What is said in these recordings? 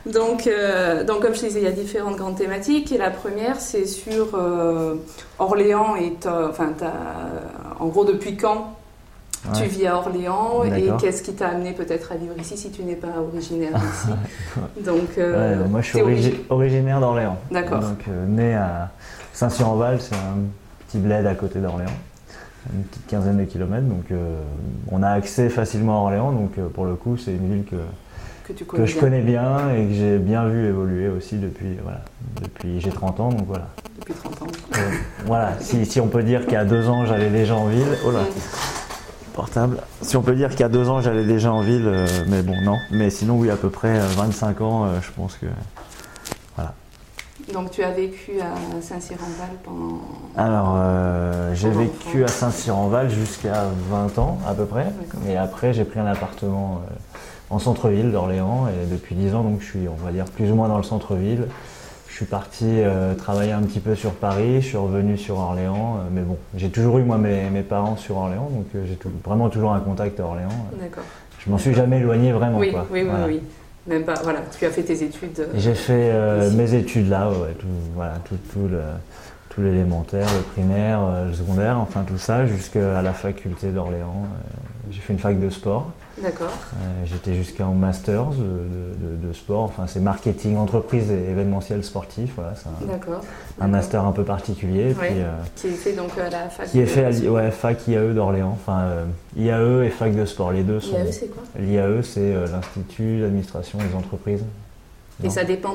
Donc, comme je disais, il y a différentes grandes thématiques. Et la première, c'est sur Orléans. En gros, depuis quand tu vis à Orléans et qu'est-ce qui t'a amené peut-être à vivre ici si tu n'es pas originaire d'ici. Donc, moi, je suis originaire d'Orléans. D'accord. Donc, né à Saint-Cyr-en-Val, c'est un petit bled à côté d'Orléans. Une petite quinzaine de kilomètres. Donc, on a accès facilement à Orléans. Donc, pour le coup, c'est une ville que je connais bien et que j'ai bien vu évoluer aussi depuis j'ai 30 ans, donc voilà. Depuis 30 ans. Voilà, si on peut dire qu'il y a 2 ans j'allais déjà en ville, portable. Si on peut dire qu'il y a 2 ans j'allais déjà en ville, mais bon non. Mais sinon oui, à peu près 25 ans, je pense que voilà. Donc tu as vécu à Saint-Cyr-en-Val pendant... Alors j'ai vécu à Saint-Cyr-en-Val jusqu'à 20 ans à peu près. Et après j'ai pris un appartement en centre-ville d'Orléans et depuis 10 ans donc je suis, on va dire, plus ou moins dans le centre-ville. Je suis parti travailler un petit peu sur Paris, je suis revenu sur Orléans, mais bon, j'ai toujours eu moi mes parents sur Orléans, donc j'ai vraiment toujours un contact à Orléans. D'accord. Je m'en suis jamais éloigné vraiment. Oui, quoi. Oui. Même pas, voilà, tu as fait tes études. J'ai fait mes études là, tout l'élémentaire, le primaire, le secondaire, enfin tout ça, jusqu'à la faculté d'Orléans. J'ai fait une fac de sport. D'accord. J'étais jusqu'en masters de sport, enfin c'est marketing, entreprise et événementiel sportif, voilà, c'est un master un peu particulier. Oui. Puis, qui est fait donc à la fac. Qui est fait à fac IAE d'Orléans, enfin IAE et fac de sport, les deux sont. IAE c'est quoi? L'IAE c'est l'Institut d'administration des entreprises. Et ça dépend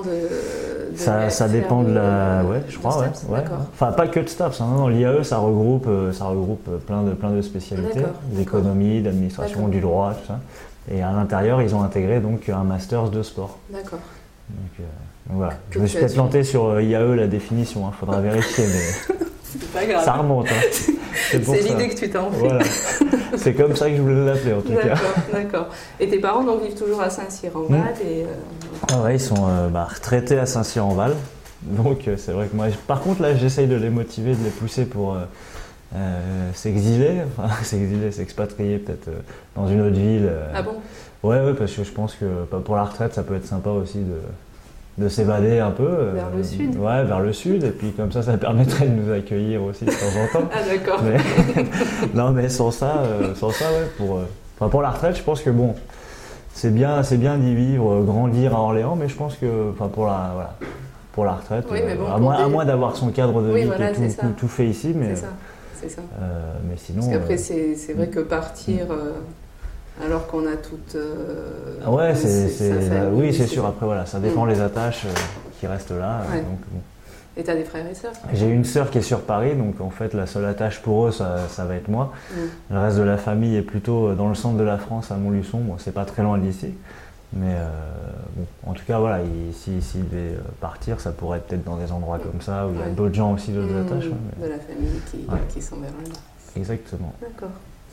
ça dépend de la... Ouais, je crois, ouais. Enfin, pas que de STAPS, hein, non, l'IAE, ça regroupe plein de spécialités, d'économie, d'administration, du droit, tout ça. Et à l'intérieur, ils ont intégré donc un master de sport. D'accord. Donc voilà. Je me suis peut-être planté sur IAE, la définition, il faudra vérifier, mais c'est pas grave. Ça remonte. Hein. C'est l'idée que tu t'en fais. Voilà. C'est comme ça que je voulais l'appeler en tout cas. D'accord. Et tes parents donc vivent toujours à Saint-Cyr-en-Val Ah ouais, ils sont retraités à Saint-Cyr-en-Val. Donc c'est vrai que moi, par contre là, j'essaye de les motiver, de les pousser pour s'exiler, s'expatrier peut-être dans une autre ville. Ah bon? Ouais, parce que je pense que pour la retraite, ça peut être sympa aussi de s'évader un peu. Vers le sud. Ouais, vers le sud. Et puis comme ça permettrait de nous accueillir aussi de temps en temps. Ah d'accord. Non mais sans ça, ouais, pour la retraite, je pense que bon, c'est bien d'y vivre, grandir à Orléans, mais je pense que pour la retraite, oui, bon, à moins d'avoir son cadre de vie voilà, qui est tout fait ici, mais c'est ça. Mais sinon. Parce qu'après c'est vrai que partir. Alors qu'on a toutes. Ouais, oui, c'est sûr. Après, voilà, ça dépend les attaches qui restent là. Ouais. Donc, bon. Et t'as des frères et sœurs? J'ai une sœur qui est sur Paris, donc en fait, la seule attache pour eux, ça va être moi. Le reste de la famille est plutôt dans le centre de la France, à Montluçon. Bon, c'est pas très loin d'ici. Mais bon, en tout cas, voilà, s'il devait partir, ça pourrait être peut-être dans des endroits comme ça, où il y a d'autres gens aussi, d'autres attaches. De la famille qui sont vers là. Exactement. D'accord.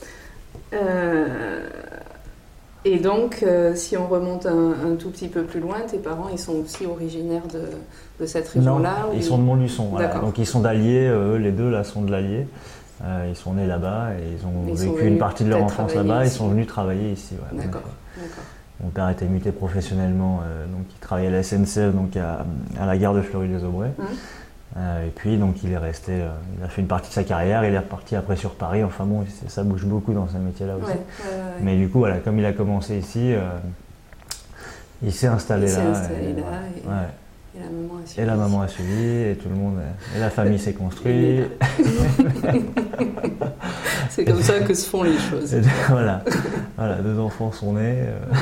Et donc, si on remonte un tout petit peu plus loin, tes parents, ils sont aussi originaires de cette région-là? Non, ils sont de Montluçon. Voilà. Donc ils sont d'Allier, eux, les deux là sont de l'Allier. Ils sont nés là-bas et ils ont vécu une partie de leur enfance là-bas. Ils sont venus travailler ici. Ouais, d'accord. Mon père était muté professionnellement, donc il travaillait à la SNCF, donc à la gare de Fleury-les-Aubrais. Et puis donc il est resté, il a fait une partie de sa carrière, il est reparti après sur Paris. Enfin bon, ça bouge beaucoup dans ce métier-là aussi. Mais du coup voilà, comme il a commencé ici, il s'est installé là. Et la maman a suivi, et tout le monde, et la famille s'est construite. C'est comme ça que se font les choses. Voilà, 2 enfants sont nés,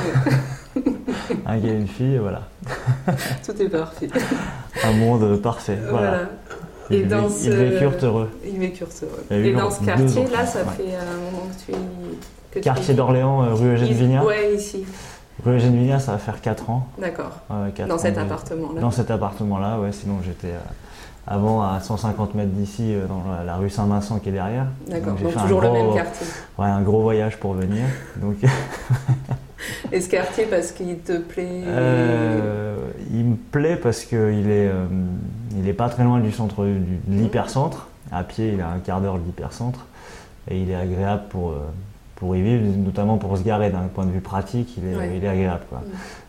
un gars et une fille, et voilà. Tout est parfait. Un monde parfait, voilà. Et ils vécurent heureux. Ils vécurent heureux. Et dans ce quartier-là, ça fait un moment que tu Quartier d'Orléans, rue Eugène Vignat. Ouais, ici. Rue Eugène Vignat, ça va faire 4 ans. D'accord. 4 dans ans, cet appartement-là. Dans cet appartement-là, ouais. Sinon, j'étais avant à 150 mètres d'ici, dans la rue Saint-Vincent qui est derrière. D'accord. Donc toujours le même quartier. Ouais, un gros voyage pour venir. Donc. Et ce quartier, parce qu'il te plaît? Il me plaît parce qu'il est pas très loin du centre, de l'hypercentre. À pied, il est à un quart d'heure de l'hypercentre. Et il est agréable pour y vivre, notamment pour se garer. D'un point de vue pratique, il est agréable, quoi.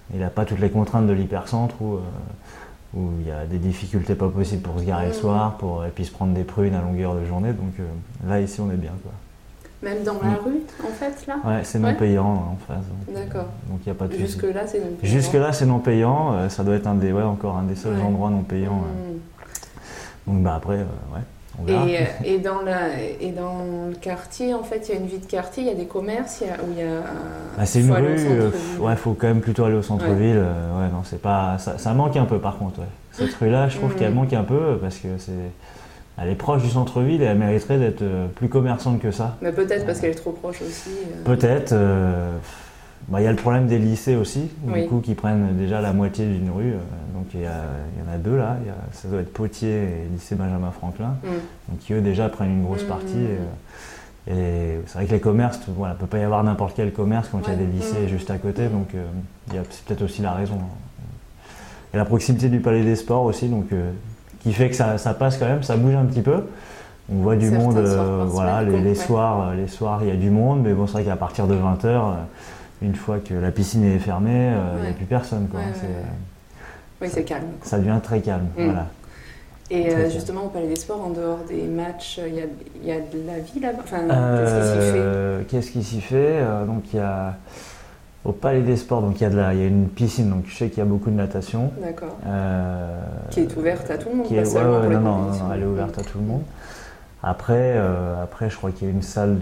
il n'a pas toutes les contraintes de l'hypercentre où il y a des difficultés pas possibles pour se garer le soir, et puis se prendre des prunes à longueur de journée. Donc là, ici, on est bien, quoi. Même dans la rue, en fait, là? Ouais, c'est non payant en face. D'accord. Donc il n'y a pas de souci. Jusque-là, c'est non payant? Jusque-là, c'est non payant. Ça doit être encore un des seuls endroits non payants. Donc après, on verra. Et dans le quartier, en fait, il y a une vie de quartier, il y a des commerces, où il y a... c'est une rue, il faut quand même plutôt aller au centre-ville. Non, c'est pas, ça manque un peu par contre. Cette rue-là, je trouve qu'elle manque un peu parce que elle est proche du centre-ville et elle mériterait d'être plus commerçante que ça. Mais peut-être parce qu'elle est trop proche aussi. Peut-être. Il y a le problème des lycées aussi, du coup, qui prennent déjà la moitié d'une rue. Donc il y en a deux là. Ça doit être Potier et lycée Benjamin Franklin. Donc qui eux déjà prennent une grosse partie. Et c'est vrai que les commerces, il ne peut pas y avoir n'importe quel commerce quand il y a des lycées juste à côté. Donc c'est peut-être aussi la raison. Et la proximité du Palais des Sports aussi, donc qui fait que ça passe quand même, ça bouge un petit peu. On voit du monde, les soirs il y a du monde, mais bon, c'est vrai qu'à partir de 20h, une fois que la piscine est fermée, il n'y a plus personne, quoi. Oui, c'est calme. Ça devient très calme, voilà. Et justement, au Palais des Sports, en dehors des matchs, il y a de la vie là-bas. Enfin, qu'est-ce qui s'y fait? Donc il y a au Palais des Sports, donc il y a une piscine, donc je sais qu'il y a beaucoup de natation. D'accord. Qui est ouverte à tout le monde, pas seulement pour les compétitions. Non, elle est ouverte à tout le monde. Après, je crois qu'il y a une salle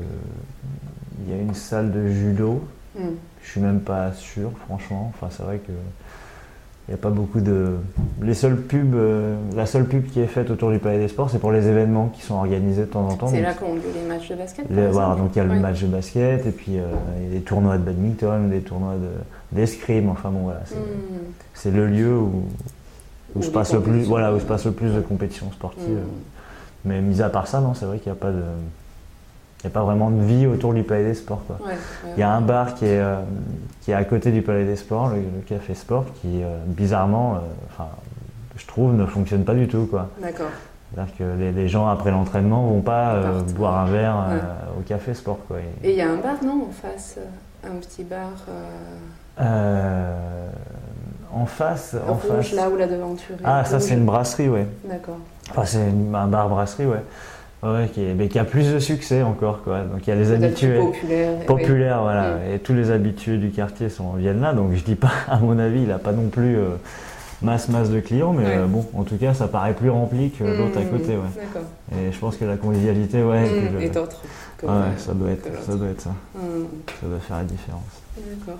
de judo. Je suis même pas sûr, franchement. Enfin, c'est vrai que il n'y a pas beaucoup de. La seule pub qui est faite autour du Palais des Sports, c'est pour les événements qui sont organisés de temps en temps. C'est là qu'ont lieu les matchs de basket. Donc il y a le match de basket, et puis il y a des tournois de badminton, des tournois d'escrime. Enfin bon, voilà, c'est le lieu où se passe le plus de compétitions sportives. Mais mis à part ça, non, c'est vrai qu'il n'y a pas de. Il n'y a pas vraiment de vie autour du Palais des Sports, quoi. Il y a un bar qui est à côté du Palais des Sports, le Café Sport, qui bizarrement, je trouve, ne fonctionne pas du tout, quoi. D'accord. C'est-à-dire que les gens après l'entraînement vont pas boire un verre au Café Sport, quoi. Et il y a un bar, non, en face, un petit bar. En face. Là où la devanture est. Ah, ça c'est une brasserie, ouais. D'accord. Enfin, c'est un bar brasserie, ouais. Ouais, qui a plus de succès encore, quoi. Donc il y a les habitués populaires, voilà. Et tous les habitués du quartier viennent là. Donc je dis pas, à mon avis, il n'a pas non plus masse de clients, mais bon, en tout cas, ça paraît plus rempli que l'autre à côté, ouais. D'accord. Et je pense que la convivialité, est autre. Ça doit être ça. Ça doit faire la différence. D'accord.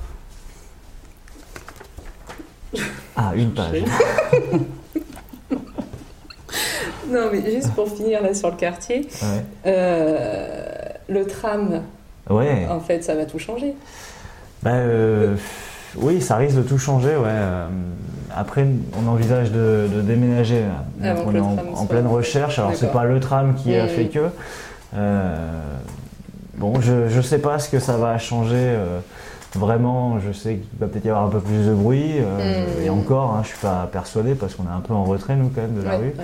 Ah, une page. Non, mais juste pour finir là sur le quartier, le tram, en fait, ça va tout changer. Oui, ça risque de tout changer, ouais. Après, on envisage de déménager. On est en pleine recherche. Alors, c'est pas le tram qui a fait que. Bon, je sais pas ce que ça va changer. Vraiment, je sais qu'il va peut-être y avoir un peu plus de bruit. Et encore, je suis pas persuadé parce qu'on est un peu en retrait, nous, quand même, de la rue.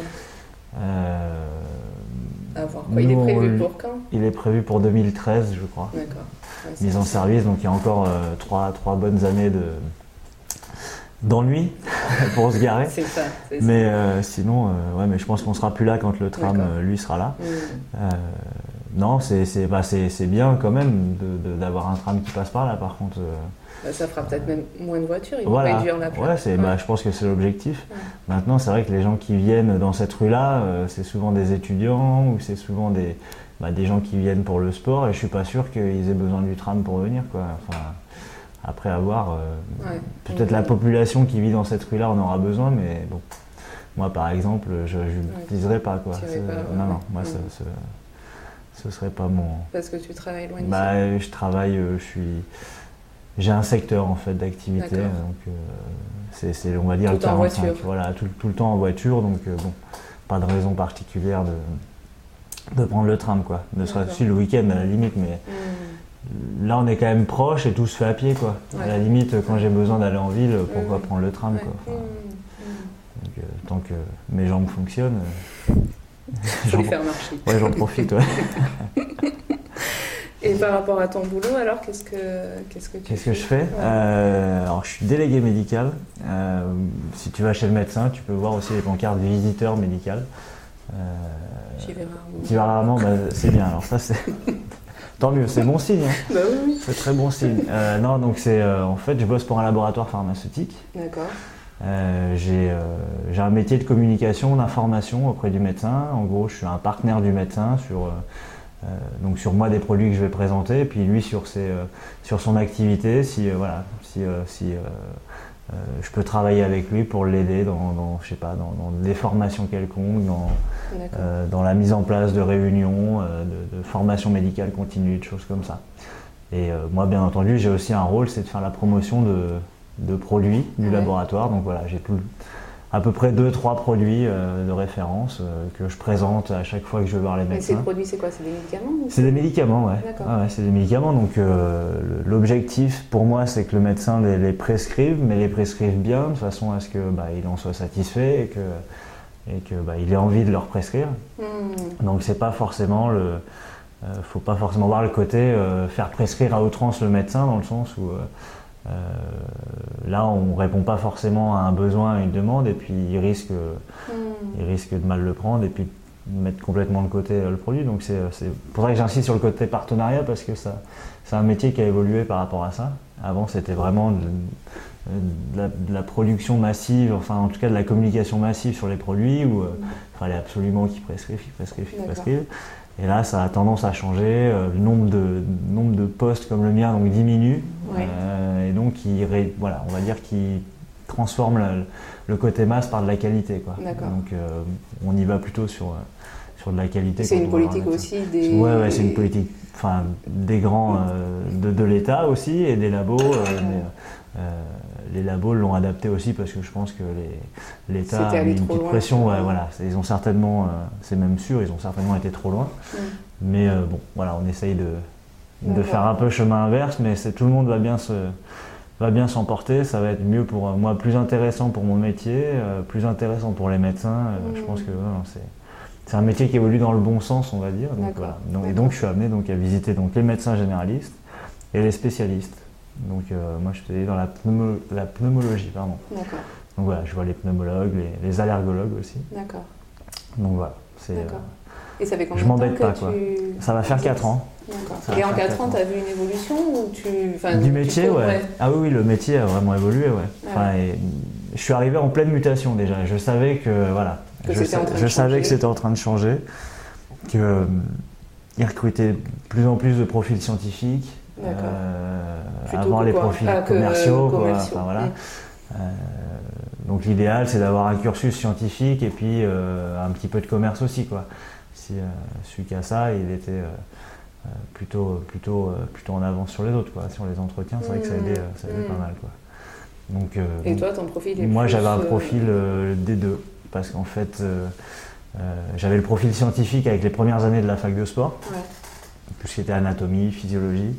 À voir. Il est prévu pour quand? Il est prévu pour 2013, je crois. D'accord. Mise en service, donc il y a encore trois bonnes années d'ennui pour se garer. C'est ça. Mais sinon, mais je pense qu'on sera plus là quand le tram, lui, sera là. Non, c'est bien quand même d'avoir un tram qui passe par là, par contre. Ça fera peut-être même moins de voitures, ils vont réduire la place. Je pense que c'est l'objectif. Maintenant, c'est vrai que les gens qui viennent dans cette rue-là, c'est souvent des étudiants ou c'est souvent des gens qui viennent pour le sport, et je suis pas sûr qu'ils aient besoin du tram pour venir, quoi. Enfin, après avoir, peut-être la population qui vit dans cette rue-là en aura besoin, mais bon, moi par exemple, je l'utiliserai pas, quoi. Non, moi ce serait pas mon. Parce que tu travailles loin d'ici. Je travaille, j'ai un secteur en fait d'activité, donc c'est on va dire tout 45, voilà, tout le temps en voiture, donc bon, pas de raison particulière de prendre le tram, quoi. Ne serait-ce le week-end à la limite, mais là on est quand même proche et tout se fait à pied, quoi. À la limite, quand j'ai besoin d'aller en ville, pourquoi prendre le tram, quoi. Enfin, donc, tant que mes jambes fonctionnent, faut les faire marcher. Ouais, j'en profite, ouais. Et par rapport à ton boulot, alors, qu'est-ce que tu fais? Qu'est-ce que je fais? Alors, je suis délégué médical. Si tu vas chez le médecin, tu peux voir aussi les pancartes visiteur médical. J'y vais rarement. Tu vas rarement, c'est bien. Alors ça, c'est tant mieux, c'est bon signe. Hein. Bah oui. C'est très bon signe. Non, donc c'est en fait, je bosse pour un laboratoire pharmaceutique. D'accord. J'ai un métier de communication, d'information auprès du médecin. En gros, je suis un partenaire du médecin donc sur moi des produits que je vais présenter, et puis lui sur son activité, si je peux travailler avec lui pour l'aider dans des formations quelconques, dans la mise en place de réunions, de formations médicales continues, de choses comme ça. Et moi, bien entendu, j'ai aussi un rôle, c'est de faire la promotion de produits du laboratoire. Donc voilà, j'ai à peu près 2-3 produits de référence que je présente à chaque fois que je vais voir les médecins. Et ces produits, c'est quoi? C'est des médicaments? C'est des médicaments, ouais. D'accord. Ouais, c'est des médicaments. Donc l'objectif pour moi, c'est que le médecin les prescrive, mais les prescrive bien, de façon à ce que il en soit satisfait et que il ait envie de leur prescrire. Donc c'est pas forcément faut pas forcément voir le côté faire prescrire à outrance le médecin, dans le sens où là, on ne répond pas forcément à un besoin, à une demande, et puis il risque de mal le prendre et puis de mettre complètement de côté le produit. Donc c'est pour ça que j'insiste sur le côté partenariat, parce que c'est un métier qui a évolué par rapport à ça. Avant, c'était vraiment de la production massive, enfin en tout cas de la communication massive sur les produits, où il fallait absolument qu'ils prescrivent. Et là, ça a tendance à changer. Le nombre de postes comme le mien donc diminue, et donc on va dire qu'il transforme le côté masse par de la qualité, quoi. Donc on y va plutôt sur de la qualité. C'est une politique aussi des. Ouais, c'est une politique. Enfin, des grands de l'État aussi, et des labos. Les labos l'ont adapté aussi, parce que je pense que l'État a mis une petite pression. Voilà, ils ont certainement, c'est même sûr, ils ont certainement été trop loin. Mais bon, voilà, on essaye de faire un peu chemin inverse, mais tout le monde va bien s'emporter. Ça va être mieux pour moi, plus intéressant pour mon métier, plus intéressant pour les médecins. Je pense que c'est un métier qui évolue dans le bon sens, on va dire. Donc, voilà. Et donc je suis amené à visiter les médecins généralistes et les spécialistes. Donc moi je suis dans la pneumologie, pardon. D'accord. Donc voilà, je vois les pneumologues, les allergologues aussi. D'accord. Donc voilà, D'accord. Et ça fait combien je de temps m'embête pas, que quoi. Ça va faire 4 ans. D'accord. Et en 4 ans, tu as vu une évolution ou du métier, ouais. Ah oui, le métier a vraiment évolué, ouais. Enfin, je suis arrivé en pleine mutation déjà. Je savais que c'était en train de changer, qu'ils recrutaient de plus en plus de profils scientifiques. Avant les profils commerciaux, quoi. Enfin, voilà. Donc l'idéal, c'est d'avoir un cursus scientifique et puis un petit peu de commerce aussi, quoi. Si celui qui a ça, il était plutôt en avance sur les autres, quoi. Sur les entretiens, c'est vrai que ça aidait pas mal, quoi. Donc, et toi, ton profil est moi, j'avais un profil D2, parce qu'en fait, j'avais le profil scientifique avec les premières années de la fac de sport. Tout ce qui était anatomie, physiologie.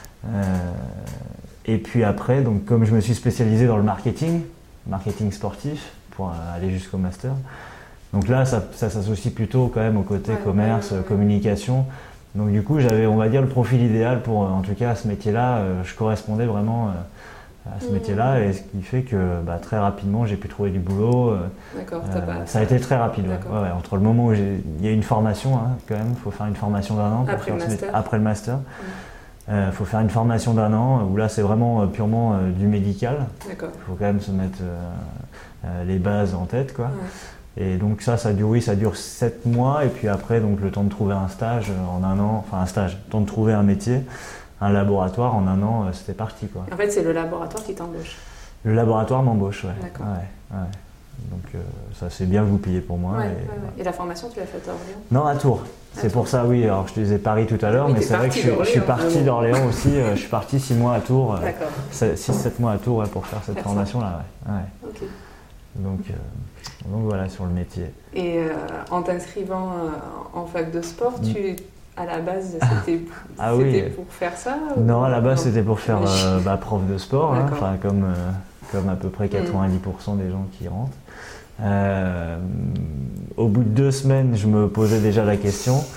Et puis après, donc, comme je me suis spécialisé dans le marketing sportif, pour aller jusqu'au master, donc là, ça s'associe plutôt quand même au côté commerce, communication. Donc du coup, j'avais, on va dire, le profil idéal pour, en tout cas, à ce métier-là. Je correspondais vraiment à ce métier-là, et ce qui fait que très rapidement, j'ai pu trouver du boulot. D'accord, ça a été très rapide. Ouais, entre le moment où il y a une formation, hein, quand même, il faut faire une formation d'1 an après le master. Il faut faire une formation d'1 an, où là c'est vraiment purement du médical. Il faut quand même se mettre les bases en tête, quoi. Et donc ça dure 7 mois, et puis après, donc, le temps de trouver un stage en 1 an, enfin un stage, le temps de trouver un métier, un laboratoire en 1 an, c'était parti, quoi. En fait, c'est le laboratoire qui t'embauche. Le laboratoire m'embauche, ouais. D'accord. Ouais. Donc ça s'est bien goupillé pour moi. Et la formation, tu l'as faite à Orléans? Non, à Tours. C'est pour ça, oui. Alors je te disais Paris tout à l'heure, mais c'est vrai que je suis parti d'Orléans aussi. Je suis parti 6 mois à Tours. 6-7 mois à Tours, pour faire cette formation-là. Okay. Donc voilà, sur le métier. Et en t'inscrivant en fac de sport, à la base, c'était pour faire ça? Non, à la base, c'était pour faire prof de sport, hein, comme à peu près 90% des gens qui rentrent. Au bout de 2 semaines, je me posais déjà la question.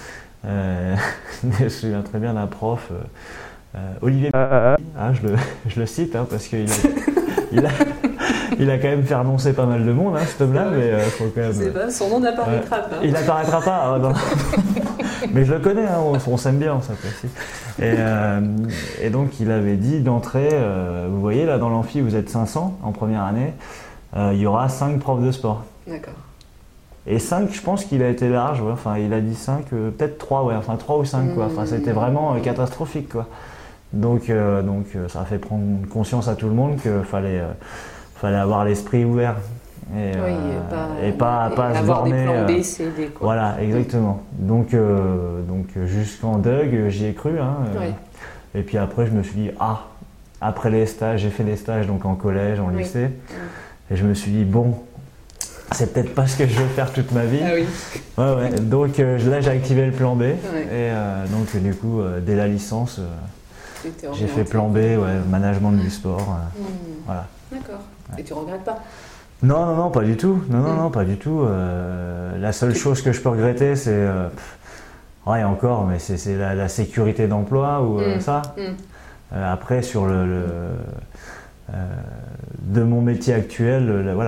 Je me souviens très bien d'un prof, Olivier, je le cite parce qu'il a quand même fait renoncer pas mal de monde, cet homme-là, mais faut quand même. Je sais pas, son nom n'apparaîtra pas. Il n'apparaîtra pas, non. Mais je le connais, on s'aime bien, on s'apprécie. Et donc il avait dit d'entrée, vous voyez là dans l'amphi, vous êtes 500 en première année, il y aura 5 profs de sport. D'accord. Et 5, je pense qu'il a été large, ouais. Enfin il a dit 5, peut-être 3, ouais. Enfin 3 ou 5 quoi. Enfin c'était vraiment catastrophique quoi. Donc ça a fait prendre conscience à tout le monde qu'il fallait avoir l'esprit ouvert et pas se avoir borner, des plans B, C, D quoi. Voilà, exactement. Donc jusqu'en DUG, j'y ai cru. Et puis après je me suis dit après les stages, j'ai fait des stages donc en collège, en lycée, et je me suis dit bon, c'est peut-être pas ce que je veux faire toute ma vie. Ah oui. Ouais. Donc là j'ai activé le plan B et donc du coup dès la licence j'ai fait plan B, management du sport. Voilà. D'accord. Et tu regrettes pas? Non, pas du tout. Non, pas du tout. La seule chose que je peux regretter, c'est encore, mais c'est la sécurité d'emploi ou ça. Après, sur de mon métier actuel,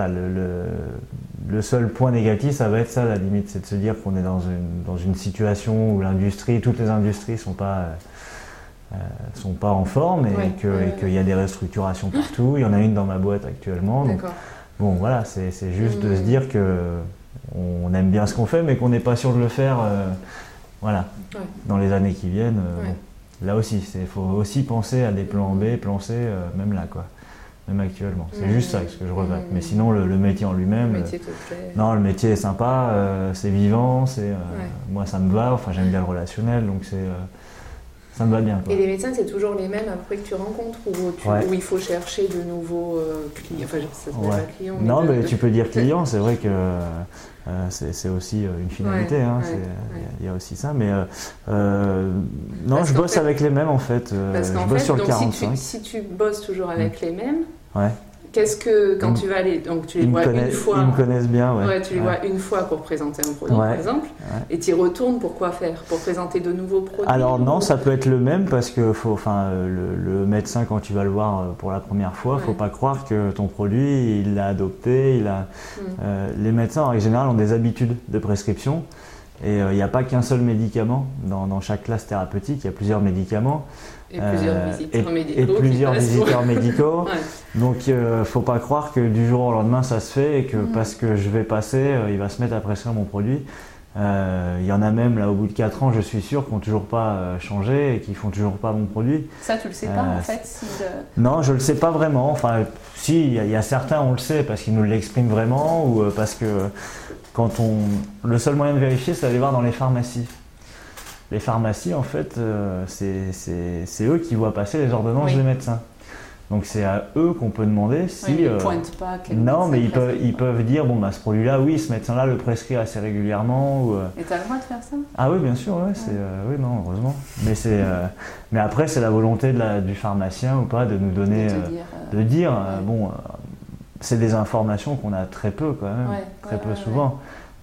le seul point négatif, ça va être ça, la limite, c'est de se dire qu'on est dans une situation où toutes les industries sont pas en forme et qu'il y a des restructurations partout. Il y en a une dans ma boîte actuellement. Donc, bon, voilà, c'est juste de se dire qu'on aime bien ce qu'on fait, mais qu'on n'est pas sûr de le faire dans les années qui viennent. Bon, là aussi, il faut aussi penser à des plans B, plans C, même là, quoi. Même actuellement. C'est juste ça ce que je regrette. Mais sinon, le métier en lui-même. Le métier te plaît. Non, le métier est sympa, c'est vivant, moi ça me va, j'aime bien le relationnel, donc ça me va bien. Quoi. Et les médecins, c'est toujours les mêmes après que tu rencontres ou il faut chercher de nouveaux clients? Enfin, ça s'appelle pas client. Mais tu peux dire client, c'est vrai que c'est aussi une finalité. Il y a aussi ça. Mais non, je bosse avec les mêmes en fait. Je bosse sur le 45. Si tu bosses toujours avec les mêmes, ouais. Qu'est-ce que, quand tu vas aller, donc tu les vois une fois. Ils me connaissent bien, tu les vois une fois pour présenter un produit, par exemple, et tu y retournes pour quoi faire? Pour présenter de nouveaux produits? Alors non, ça peut être le même parce que le médecin, quand tu vas le voir pour la première fois, faut pas croire que ton produit, il l'a adopté. Les médecins, en général, ont des habitudes de prescription. Et il n'y a pas qu'un seul médicament. Dans chaque classe thérapeutique, il y a plusieurs médicaments. Et plusieurs visiteurs médicaux. Donc il ne faut pas croire que du jour au lendemain ça se fait et que parce que je vais passer, il va se mettre à prescrire mon produit. Il y en a même là au bout de 4 ans, je suis sûr, qui n'ont toujours pas changé et qui ne font toujours pas mon produit. Ça tu le sais pas en fait Non, je le sais pas vraiment. Enfin, si, il y a certains, on le sait parce qu'ils nous l'expriment vraiment ou parce que le seul moyen de vérifier, c'est d'aller voir dans les pharmacies. Les pharmacies, en fait, c'est eux qui voient passer les ordonnances des médecins. Donc c'est à eux qu'on peut demander si... ils ne pointent pas quel non, mais ils peuvent dire, ce produit-là, oui, ce médecin-là le prescrit assez régulièrement. Et tu as le droit de faire ça? Ah oui, bien sûr, oui, non, heureusement. Mais après, c'est la volonté du pharmacien ou pas de nous donner... de dire, c'est des informations qu'on a très peu quand même, très peu souvent.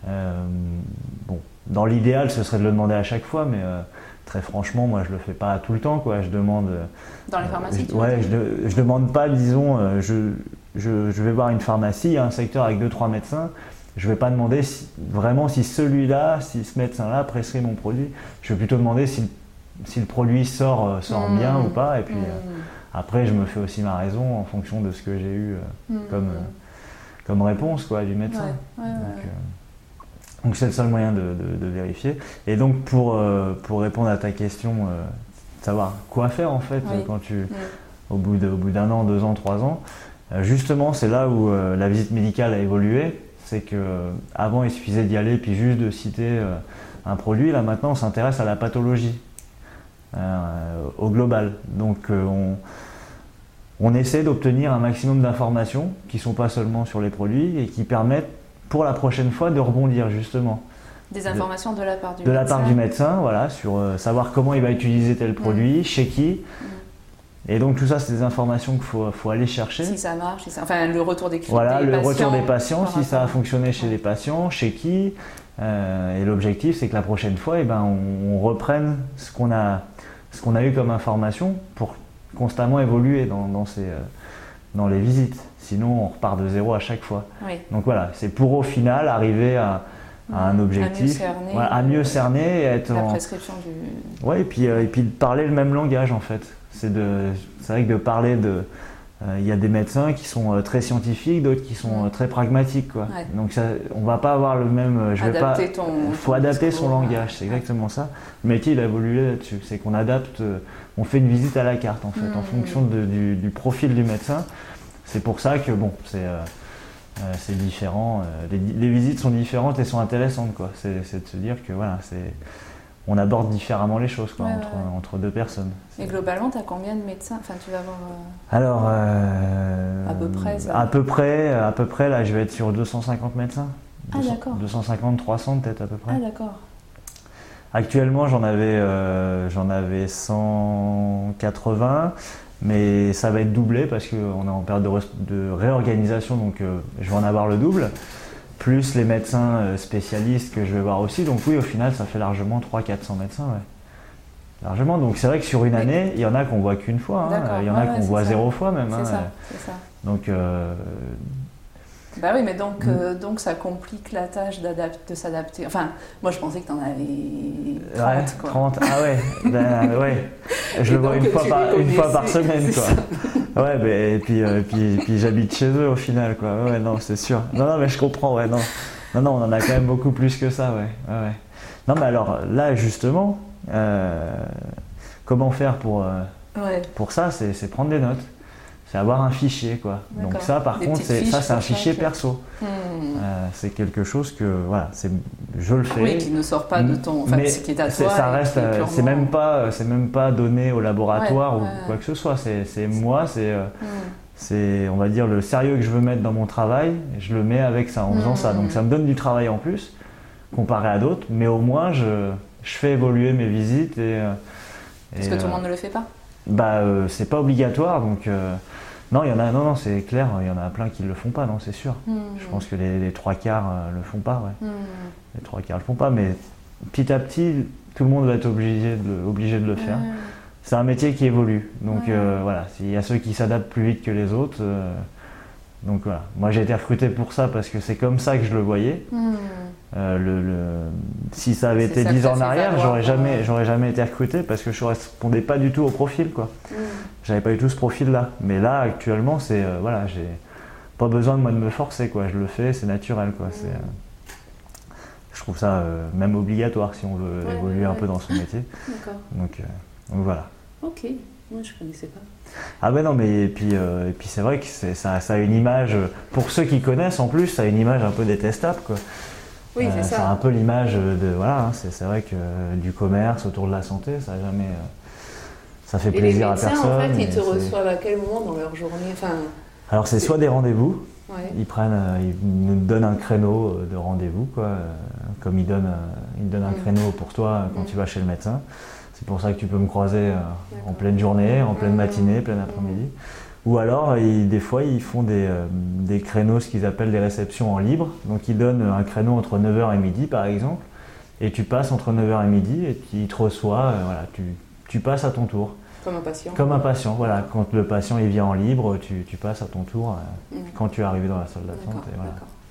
Dans l'idéal, ce serait de le demander à chaque fois, mais très franchement, moi, je le fais pas tout le temps, quoi. Je demande. Dans les pharmacies. Je demande pas, disons, je vais voir une pharmacie, il y a un secteur avec 2-3 médecins. Je vais pas demander vraiment si celui-là, si ce médecin-là prescrit mon produit. Je vais plutôt demander si le produit sort bien ou pas, et puis. Après, je me fais aussi ma raison en fonction de ce que j'ai eu comme réponse du médecin. Donc c'est le seul moyen de vérifier. Et donc pour répondre à ta question, savoir quoi faire en fait quand au bout d'un an, 2 ans, 3 ans, justement c'est là où la visite médicale a évolué. C'est qu'avant il suffisait d'y aller puis juste de citer un produit. Là maintenant on s'intéresse à la pathologie au global. Donc on essaie d'obtenir un maximum d'informations qui ne sont pas seulement sur les produits et qui permettent pour la prochaine fois de rebondir justement. Des informations de la part du médecin. De la part du médecin, voilà, sur savoir comment il va utiliser tel produit, chez qui. Et donc tout ça, c'est des informations qu'il faut aller chercher. Si ça marche, enfin le retour des clients. Voilà, le retour des patients, si ça a fonctionné chez les patients, chez qui. Et l'objectif, c'est que la prochaine fois, on reprenne ce qu'on a eu comme information pour constamment évoluer dans les visites. Sinon, on repart de zéro à chaque fois. Oui. Donc voilà, c'est pour au final arriver à un objectif, à mieux cerner et être la prescription du... Ouais, et puis de parler le même langage en fait. C'est vrai que de parler de... Il y a des médecins qui sont très scientifiques, d'autres qui sont très pragmatiques, quoi. Ouais. Donc on va pas avoir le même... Il faut adapter son langage, c'est exactement ça. Le métier, il a évolué là-dessus. C'est qu'on adapte, on fait une visite à la carte en fait, en fonction du profil du médecin. C'est pour ça que bon, c'est différent. Les visites sont différentes et sont intéressantes, quoi. C'est de se dire que voilà, on aborde différemment les choses, quoi, entre deux personnes. Et globalement, tu as combien de médecins? Enfin, tu vas avoir... Alors, à peu près, ça... à peu près, là, je vais être sur 250 médecins. Ah, d'accord. 250, 300 peut-être à peu près. Ah, d'accord. Actuellement, j'en avais 180, mais ça va être doublé parce qu'on est en période de réorganisation, donc je vais en avoir le double. Plus les médecins spécialistes que je vais voir aussi. Donc oui, au final, ça fait largement 300-400 médecins. Ouais. Largement. Donc c'est vrai que sur une année, il y en a qu'on voit qu'une fois. Hein. Il y en a qu'on voit 0 fois même. C'est ça. Donc... Bah oui, mais donc ça complique la tâche de s'adapter. Enfin, moi je pensais que tu en avais 30. Ouais, quoi. 30, ah ouais. Ouais. Je le vois une fois par semaine, quoi. Ouais, et puis j'habite chez eux au final, quoi. Ouais, non, c'est sûr. Non, mais je comprends, ouais, non. Non, on en a quand même beaucoup plus que ça, ouais. Non, mais alors là, justement, comment faire pour ça, c'est prendre des notes. C'est avoir un fichier, quoi. Donc ça, par contre, c'est un fichier perso. C'est quelque chose que, voilà, je le fais. Oui, qui ne sort pas de ton... Enfin, qui est à toi. Ça reste, c'est même pas donné au laboratoire ou quoi que ce soit. C'est moi, c'est, on va dire, le sérieux que je veux mettre dans mon travail, je le mets avec ça, en faisant ça. Donc ça me donne du travail en plus, comparé à d'autres, mais au moins, je fais évoluer mes visites. Parce que tout le monde ne le fait pas? C'est pas obligatoire, donc... Non, il y en a, non, c'est clair, il y en a plein qui ne le font pas, non, c'est sûr. Je pense que les 3/4 le font pas, ouais. Les 3/4 le font pas, mais petit à petit, tout le monde va être obligé de le faire. C'est un métier qui évolue, donc voilà, il y a ceux qui s'adaptent plus vite que les autres. Donc voilà, moi j'ai été recruté pour ça parce que c'est comme ça que je le voyais. Si ça avait été 10 ans en arrière, j'aurais jamais été recruté parce que je ne correspondais pas du tout au profil, quoi. J'avais pas du tout ce profil-là. Mais là, actuellement, c'est voilà, j'ai pas besoin de moi de me forcer, quoi. Je le fais, c'est naturel, quoi. Je trouve ça même obligatoire si on veut évoluer un peu dans son métier. Donc voilà. Ok, moi je connaissais pas. Ah ben non, mais et puis c'est vrai que ça a une image, pour ceux qui connaissent en plus, ça a une image un peu détestable, quoi. Oui, c'est ça. C'est un peu l'image de, voilà, c'est vrai que du commerce autour de la santé, ça a jamais, ça fait plaisir à personne. En fait, ils te reçoivent à quel moment dans leur journée? Alors c'est soit des rendez-vous, ils nous donnent un créneau de rendez-vous, quoi, comme ils donnent un créneau pour toi quand tu vas chez le médecin. C'est pour ça que tu peux me croiser en pleine journée, en pleine matinée, plein après-midi. Ou alors, des fois, ils font des créneaux, ce qu'ils appellent des réceptions en libre. Donc, ils donnent un créneau entre 9h et midi, par exemple. Et tu passes entre 9h et midi et puis ils te reçoivent. Voilà, tu passes à ton tour. Comme un patient. Comme un patient, voilà. Quand le patient il vient en libre, tu passes à ton tour quand tu es arrivé dans la salle d'attente. Voilà.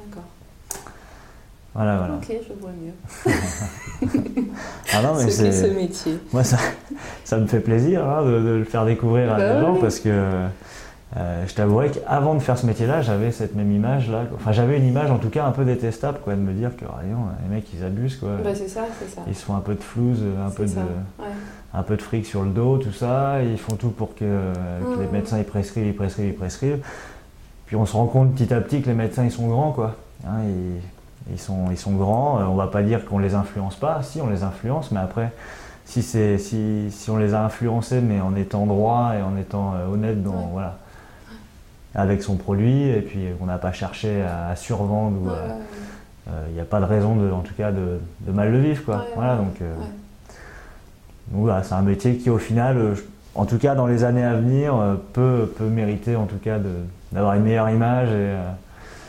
Voilà. Ok, je vois mieux. Ah non, mais c'est ce métier. Moi, ça me fait plaisir de le faire découvrir à des gens parce que je t'avouerais qu'avant de faire ce métier-là, j'avais cette même image-là. Enfin, j'avais une image en tout cas un peu détestable, quoi, de me dire que les mecs ils abusent, quoi. C'est ça. Ils se font un peu de flouze, un peu de fric sur le dos, tout ça. Ils font tout pour que les médecins ils prescrivent. Puis on se rend compte petit à petit que les médecins ils sont grands, quoi. Ils sont grands, on va pas dire qu'on les influence pas, si on les influence, mais après, si on les a influencés, mais en étant droit et en étant honnête voilà, avec son produit, et puis on n'a pas cherché à survendre, il n'y a pas de raison en tout cas de mal le vivre, quoi. Voilà, donc voilà, c'est un métier qui au final, en tout cas dans les années à venir, peut mériter en tout cas d'avoir une meilleure image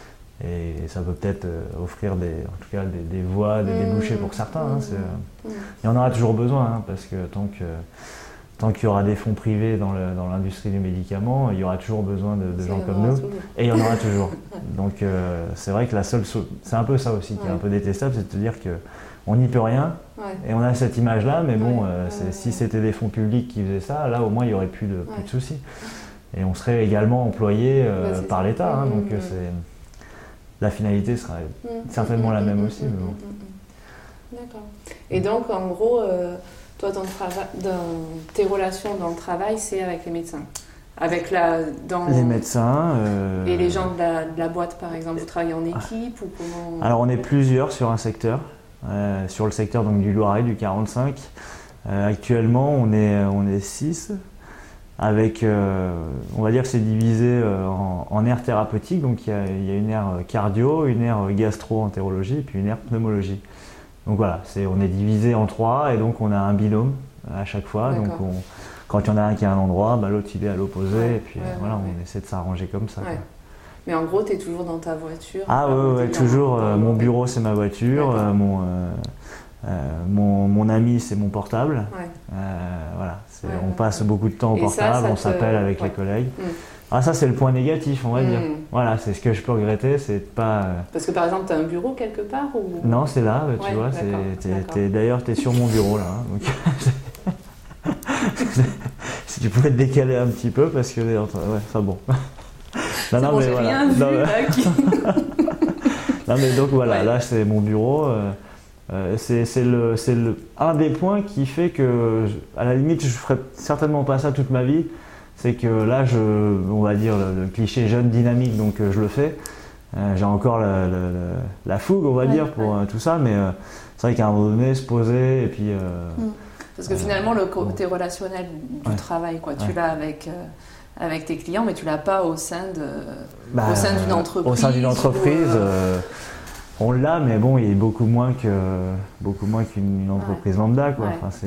Et ça peut peut-être offrir des voies, des débouchés pour certains. Hein, il y en aura toujours besoin, hein, parce que tant qu'il y aura des fonds privés dans l'industrie du médicament, il y aura toujours besoin de gens comme nous. Et il y en aura toujours. Donc c'est vrai que c'est un peu ça aussi qui est un peu détestable, c'est de te dire qu'on n'y peut rien. Et on a cette image-là, mais bon, si c'était des fonds publics qui faisaient ça, là au moins il n'y aurait plus de soucis. Et on serait également employé par l'État. Hein, donc la finalité sera certainement la même aussi. Mais bon. D'accord. Et donc en gros, toi tes relations dans le travail, c'est avec les médecins, les médecins. Et les gens de la boîte par exemple, vous travaillez en équipe ou comment? Alors on est plusieurs sur un secteur. Sur le secteur donc, du Loiret, du 45. Actuellement, on est 6, avec, on va dire que c'est divisé en aires thérapeutiques. Donc il y a une aire cardio, une aire gastro-entérologie et puis une aire pneumologie. Donc voilà, on est divisé en 3 et donc on a un binôme à chaque fois. Donc quand il y en a un qui est à un endroit, l'autre il est à l'opposé et puis on essaie de s'arranger comme ça. Quoi. Mais en gros, tu es toujours dans ta voiture? Ah ouais, toujours. Mon bureau, c'est ma voiture. Mon ami, c'est mon portable. Voilà, on passe beaucoup de temps au portable, on s'appelle avec les collègues. Ah, ça, c'est le point négatif, on va dire. Voilà, c'est ce que je peux regretter, c'est pas... Parce que par exemple, tu as un bureau quelque part ou... Non, c'est là, tu vois. D'ailleurs, tu es sur mon bureau, là. Hein, donc... si tu pouvais te décaler un petit peu, parce que... enfin bon... Non, mais voilà. Non mais donc voilà, là c'est mon bureau. C'est un des points qui fait que, à la limite, je ferais certainement pas ça toute ma vie. C'est que là, on va dire le cliché jeune dynamique, donc je le fais. J'ai encore la fougue, on va dire, pour tout ça, mais c'est vrai qu'à un moment donné, se poser et puis. Parce que finalement, le côté relationnel du travail, tu l'as avec tes clients, mais tu l'as pas au sein d'une entreprise. Au sein d'une entreprise, on l'a, mais bon, il est beaucoup moins qu'une entreprise lambda, quoi. Enfin, c'est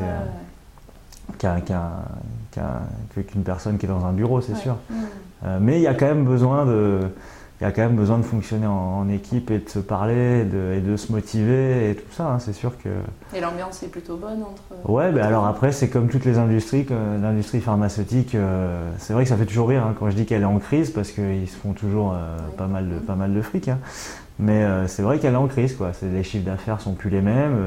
qu'une personne qui est dans un bureau, c'est sûr. Mais il y a quand même besoin de fonctionner en équipe et de se parler et de se motiver et tout ça, hein, c'est sûr que... Et l'ambiance est plutôt bonne entre... Ouais, alors après c'est comme toutes les industries, l'industrie pharmaceutique, c'est vrai que ça fait toujours rire hein, quand je dis qu'elle est en crise parce qu'ils se font toujours pas mal de fric, hein. Mais c'est vrai qu'elle est en crise, quoi. Les chiffres d'affaires sont plus les mêmes,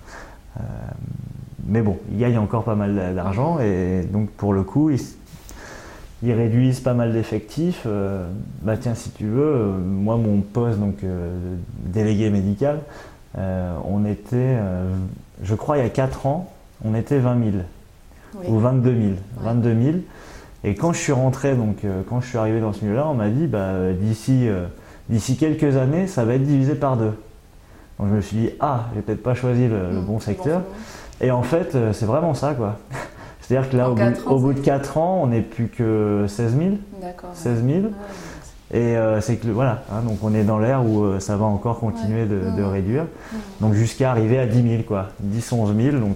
mais bon, ils gagnent encore pas mal d'argent et donc pour le coup, ils réduisent pas mal d'effectifs. Tiens, si tu veux, moi, mon poste, donc délégué médical, on était, je crois, il y a 4 ans, on était 20 000 ou 22 000. 22 000. Et quand je suis rentré, donc quand je suis arrivé dans ce milieu-là, on m'a dit, d'ici quelques années, ça va être divisé par 2. Donc je me suis dit, j'ai peut-être pas choisi le bon secteur. Et en fait, c'est vraiment ça, quoi. C'est-à-dire que là, au bout de 4 ans, on n'est plus que 16 000. D'accord. 16 000. Et c'est que, voilà, hein, donc on est dans l'ère où ça va encore continuer de réduire. Donc jusqu'à arriver à 10 000, quoi. 10, 11 000. Donc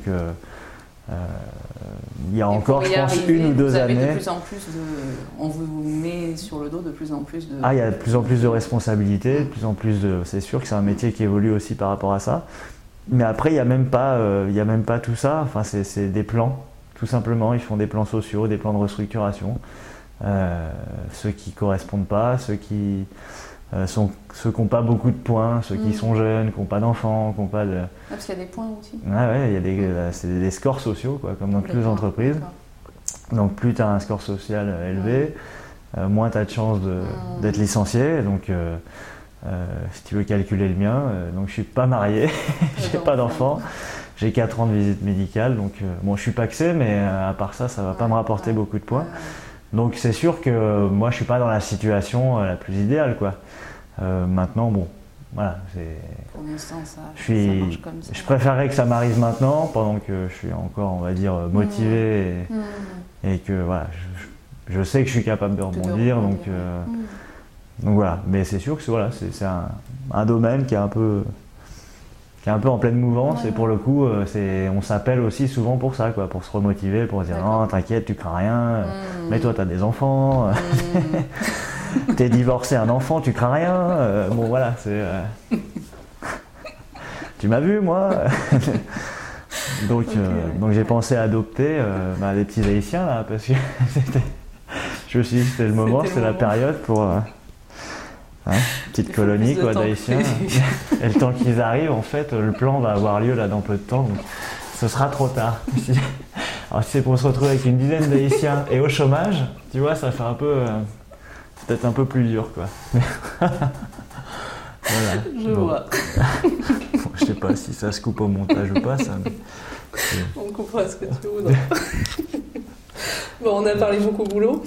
il y a encore, je pense, 1 ou 2 années. De plus en plus on vous met sur le dos de plus en plus de... il y a de plus en plus de responsabilités, de plus en plus de... C'est sûr que c'est un métier qui évolue aussi par rapport à ça. Mais après, il n'y a même pas tout ça. Enfin, c'est des plans. Tout simplement, ils font des plans sociaux, des plans de restructuration. Ceux qui ne correspondent pas, ceux qui n'ont pas beaucoup de points, ceux qui sont jeunes, qui n'ont pas d'enfants, qui n'ont pas de... parce qu'il y a des points aussi. C'est des scores sociaux, quoi, comme dans toutes les entreprises. Donc plus tu as un score social élevé, moins tu as de chances d'être licencié. Donc si tu veux calculer le mien, donc je ne suis pas marié, je n'ai pas d'enfant. J'ai 4 ans de visite médicale, donc je suis pacsé, mais à part ça, ça ne va pas me rapporter beaucoup de points. Donc c'est sûr que moi, je ne suis pas dans la situation la plus idéale, quoi. Maintenant, voilà. Pour l'instant, ça marche comme ça. Je préférerais que ça m'arrive maintenant, pendant que je suis encore, on va dire, motivé et que voilà, je sais que je suis capable de rebondir, donc voilà. Mais c'est sûr que c'est un domaine qui est un peu en pleine mouvance et pour le coup on s'appelle aussi souvent pour ça, quoi, pour se remotiver, pour se dire non t'inquiète, tu crains rien, mais toi t'as des enfants. T'es divorcé, un enfant, tu crains rien. Bon voilà, c'est. Tu m'as vu moi. Donc j'ai pensé à adopter des petits Haïtiens là, parce que je me suis dit que c'était le moment, c'est la période pour petite colonie quoi d'Haïtiens. Et le temps qu'ils arrivent, en fait, le plan va avoir lieu là dans peu de temps, donc ce sera trop tard. Alors si c'est pour se retrouver avec une dizaine d'Haïtiens et au chômage, tu vois, ça fait un peu, peut-être un peu plus dur quoi. Voilà. Je vois. Bon, je sais pas si ça se coupe au montage ou pas, ça. Mais... On coupera ce que tu voudras. Bon, on a parlé beaucoup boulot.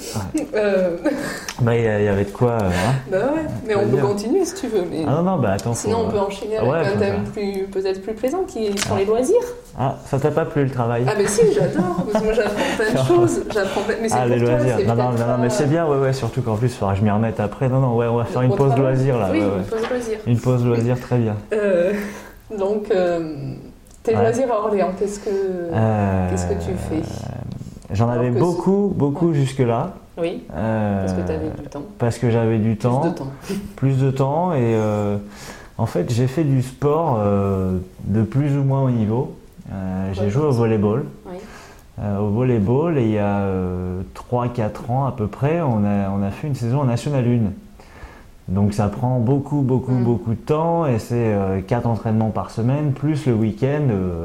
Bah, il y avait de quoi. Bah ouais, mais on peut continuer si tu veux. Mais... Ah non, bah attends. Sinon, on peut enchaîner avec un thème peut-être plus plaisant qui sont les loisirs. Ah, ça t'a pas plu le travail? Ah, mais si, j'adore. Parce que moi, j'apprends plein de choses. Mais c'est les pour loisirs. Toi, non, mais c'est bien, ouais, surtout qu'en plus, il faudra que je m'y remette après. Non, on va faire une pause loisir là. Oui, une pause loisir. Une pause loisir, très bien. Donc, tes loisirs à Orléans, qu'est-ce que tu fais? J'en avais beaucoup jusque-là. Oui, parce que tu avais du temps. Parce que j'avais du temps. Plus de temps. Et en fait, j'ai fait du sport de plus ou moins haut niveau. J'ai joué au volleyball. Oui. Au volleyball, et il y a 3-4 ans à peu près, on a fait une saison en National 1. Donc ça prend beaucoup de temps, et c'est 4 entraînements par semaine, plus le week-end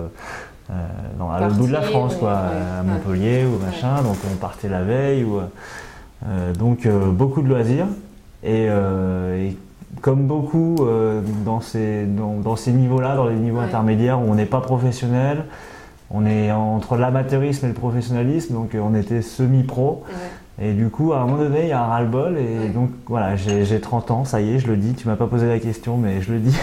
à l'autre bout de la France, quoi, à Montpellier ou machin. Donc on partait la veille. Donc beaucoup de loisirs. Et comme beaucoup dans ces niveaux-là, dans les niveaux intermédiaires où on n'est pas professionnel, on est entre l'amateurisme et le professionnalisme, donc on était semi-pro. Et du coup, à un moment donné, il y a un ras-le-bol. Et donc voilà, j'ai 30 ans, ça y est, je le dis. Tu m'as pas posé la question, mais je le dis.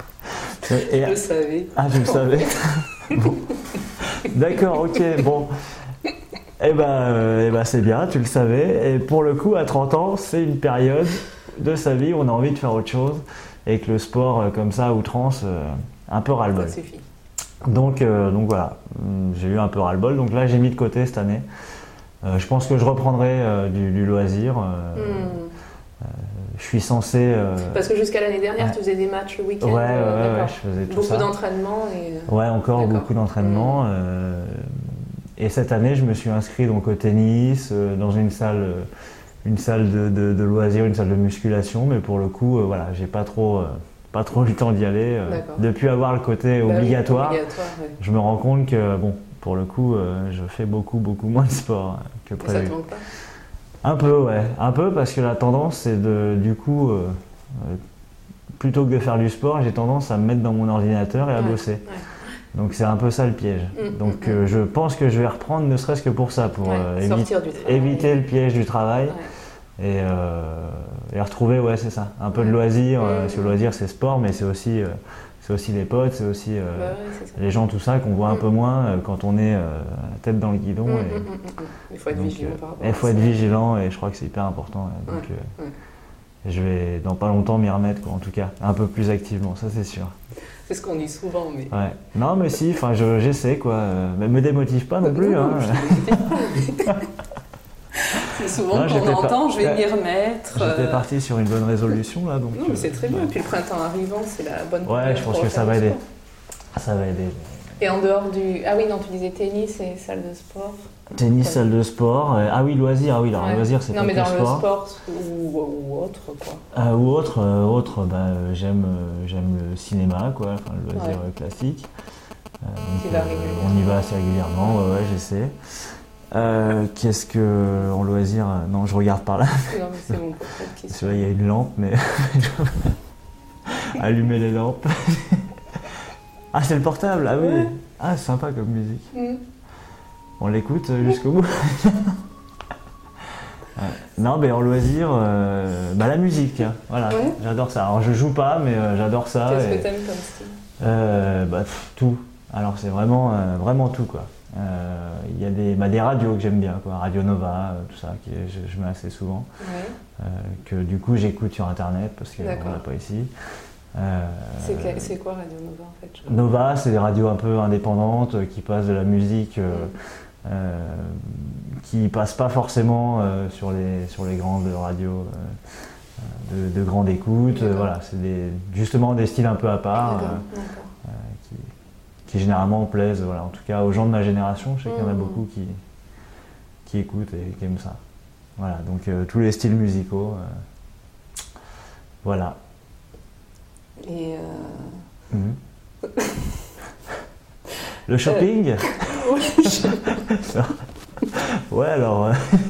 Je le savais. Ah, je le savais. Bon. D'accord, ok, bon. Eh ben, c'est bien, tu le savais. Et pour le coup, à 30 ans, c'est une période de sa vie où on a envie de faire autre chose. Et que le sport, comme ça, à outrance, un peu ras-le-bol. Ça suffit. Donc voilà, j'ai eu un peu ras-le-bol. Donc là, j'ai mis de côté cette année. Je pense que je reprendrai du loisir. Je suis censé... Parce que jusqu'à l'année dernière, tu faisais des matchs le week-end. Ouais, je faisais tout ça. Beaucoup d'entraînement. Ouais, encore beaucoup d'entraînement. Et cette année, je me suis inscrit donc au tennis, dans une salle de loisirs, une salle de musculation. Mais pour le coup, voilà, j'ai pas trop eu le temps d'y aller. Depuis avoir le côté obligatoire, je me rends compte que, bon, pour le coup, je fais beaucoup moins de sport que prévu. Et ça te manque pas? Un peu, ouais. Un peu, parce que la tendance, c'est du coup, plutôt que de faire du sport, j'ai tendance à me mettre dans mon ordinateur et à bosser. Donc c'est un peu ça le piège. Donc je pense que je vais reprendre, ne serait-ce que pour ça, pour éviter le piège du travail. Et retrouver, c'est ça, un peu de loisir. Parce que le loisir, c'est sport, mais c'est aussi les potes, c'est aussi les gens, tout ça, qu'on voit un peu moins quand on est tête dans le guidon. Il faut être vigilant par rapport à ça. Il faut être vigilant, et je crois que c'est hyper important. Donc je vais dans pas longtemps m'y remettre, quoi, en tout cas, un peu plus activement, ça c'est sûr. C'est ce qu'on dit souvent, mais... Ouais. Non, mais si, j'essaie, quoi. Mais me démotive pas non plus. C'est souvent qu'on entend, je vais m'y remettre. J'étais parti sur une bonne résolution, là. Donc, non, mais c'est très bien. Et puis le printemps arrivant, c'est la bonne période. Ouais, je pense que ça va aider. Ça va aider. Et en dehors du... Ah oui, non, tu disais tennis et salle de sport. Tennis, salle de sport. Ah oui, loisir. Ah oui, alors loisir, c'est pas que sport. Non, mais dans le sport ou autre, quoi. Ou autre, j'aime le cinéma, quoi. Enfin, le loisir classique. Donc, on y va assez régulièrement, j'essaie. Qu'est-ce que en loisir? Non, je regarde par là. Non, mais c'est mon question. Il y a une lampe, mais allumer les lampes. Ah, c'est le portable. Ah oui. Ouais. Ah, c'est sympa comme musique. On l'écoute jusqu'au bout. Non, mais en loisir, la musique, tiens. Voilà, j'adore ça. Alors je joue pas, mais j'adore ça. Qu'est-ce que t'aimes comme style? Tout. Alors c'est vraiment tout, quoi. Il y a des radios que j'aime bien, quoi. Radio Nova, tout ça, que je mets assez souvent. Que du coup j'écoute sur internet parce qu'on l'a pas ici. C'est quoi Radio Nova, en fait? Nova, c'est des radios un peu indépendantes qui passent de la musique qui passe pas forcément sur les grandes radios de grande écoute. Voilà, c'est justement des styles un peu à part qui généralement plaisent, voilà, en tout cas aux gens de ma génération. Je sais qu'il y en a beaucoup qui écoutent et qui aiment ça. Voilà, donc tous les styles musicaux. Voilà. Et le shopping. Ouais, alors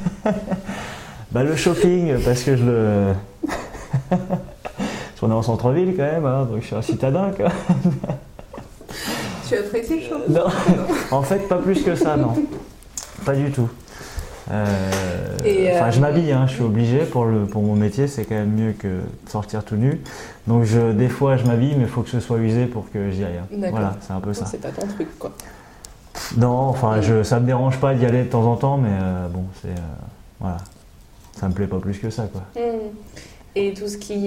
le shopping, parce que on est en centre-ville quand même, hein, donc je suis un citadin quoi. Tu apprécies le shopping? Non, en fait pas plus que ça, non, pas du tout. Je m'habille, hein, je suis obligé pour mon métier, c'est quand même mieux que de sortir tout nu. Donc des fois je m'habille, mais il faut que ce soit usé pour que j'y aille. Voilà, c'est un peu ça. C'est pas ton truc, quoi. Non, enfin ça me dérange pas d'y aller de temps en temps, mais bon, voilà, ça me plaît pas plus que ça, quoi. Et tout ce qui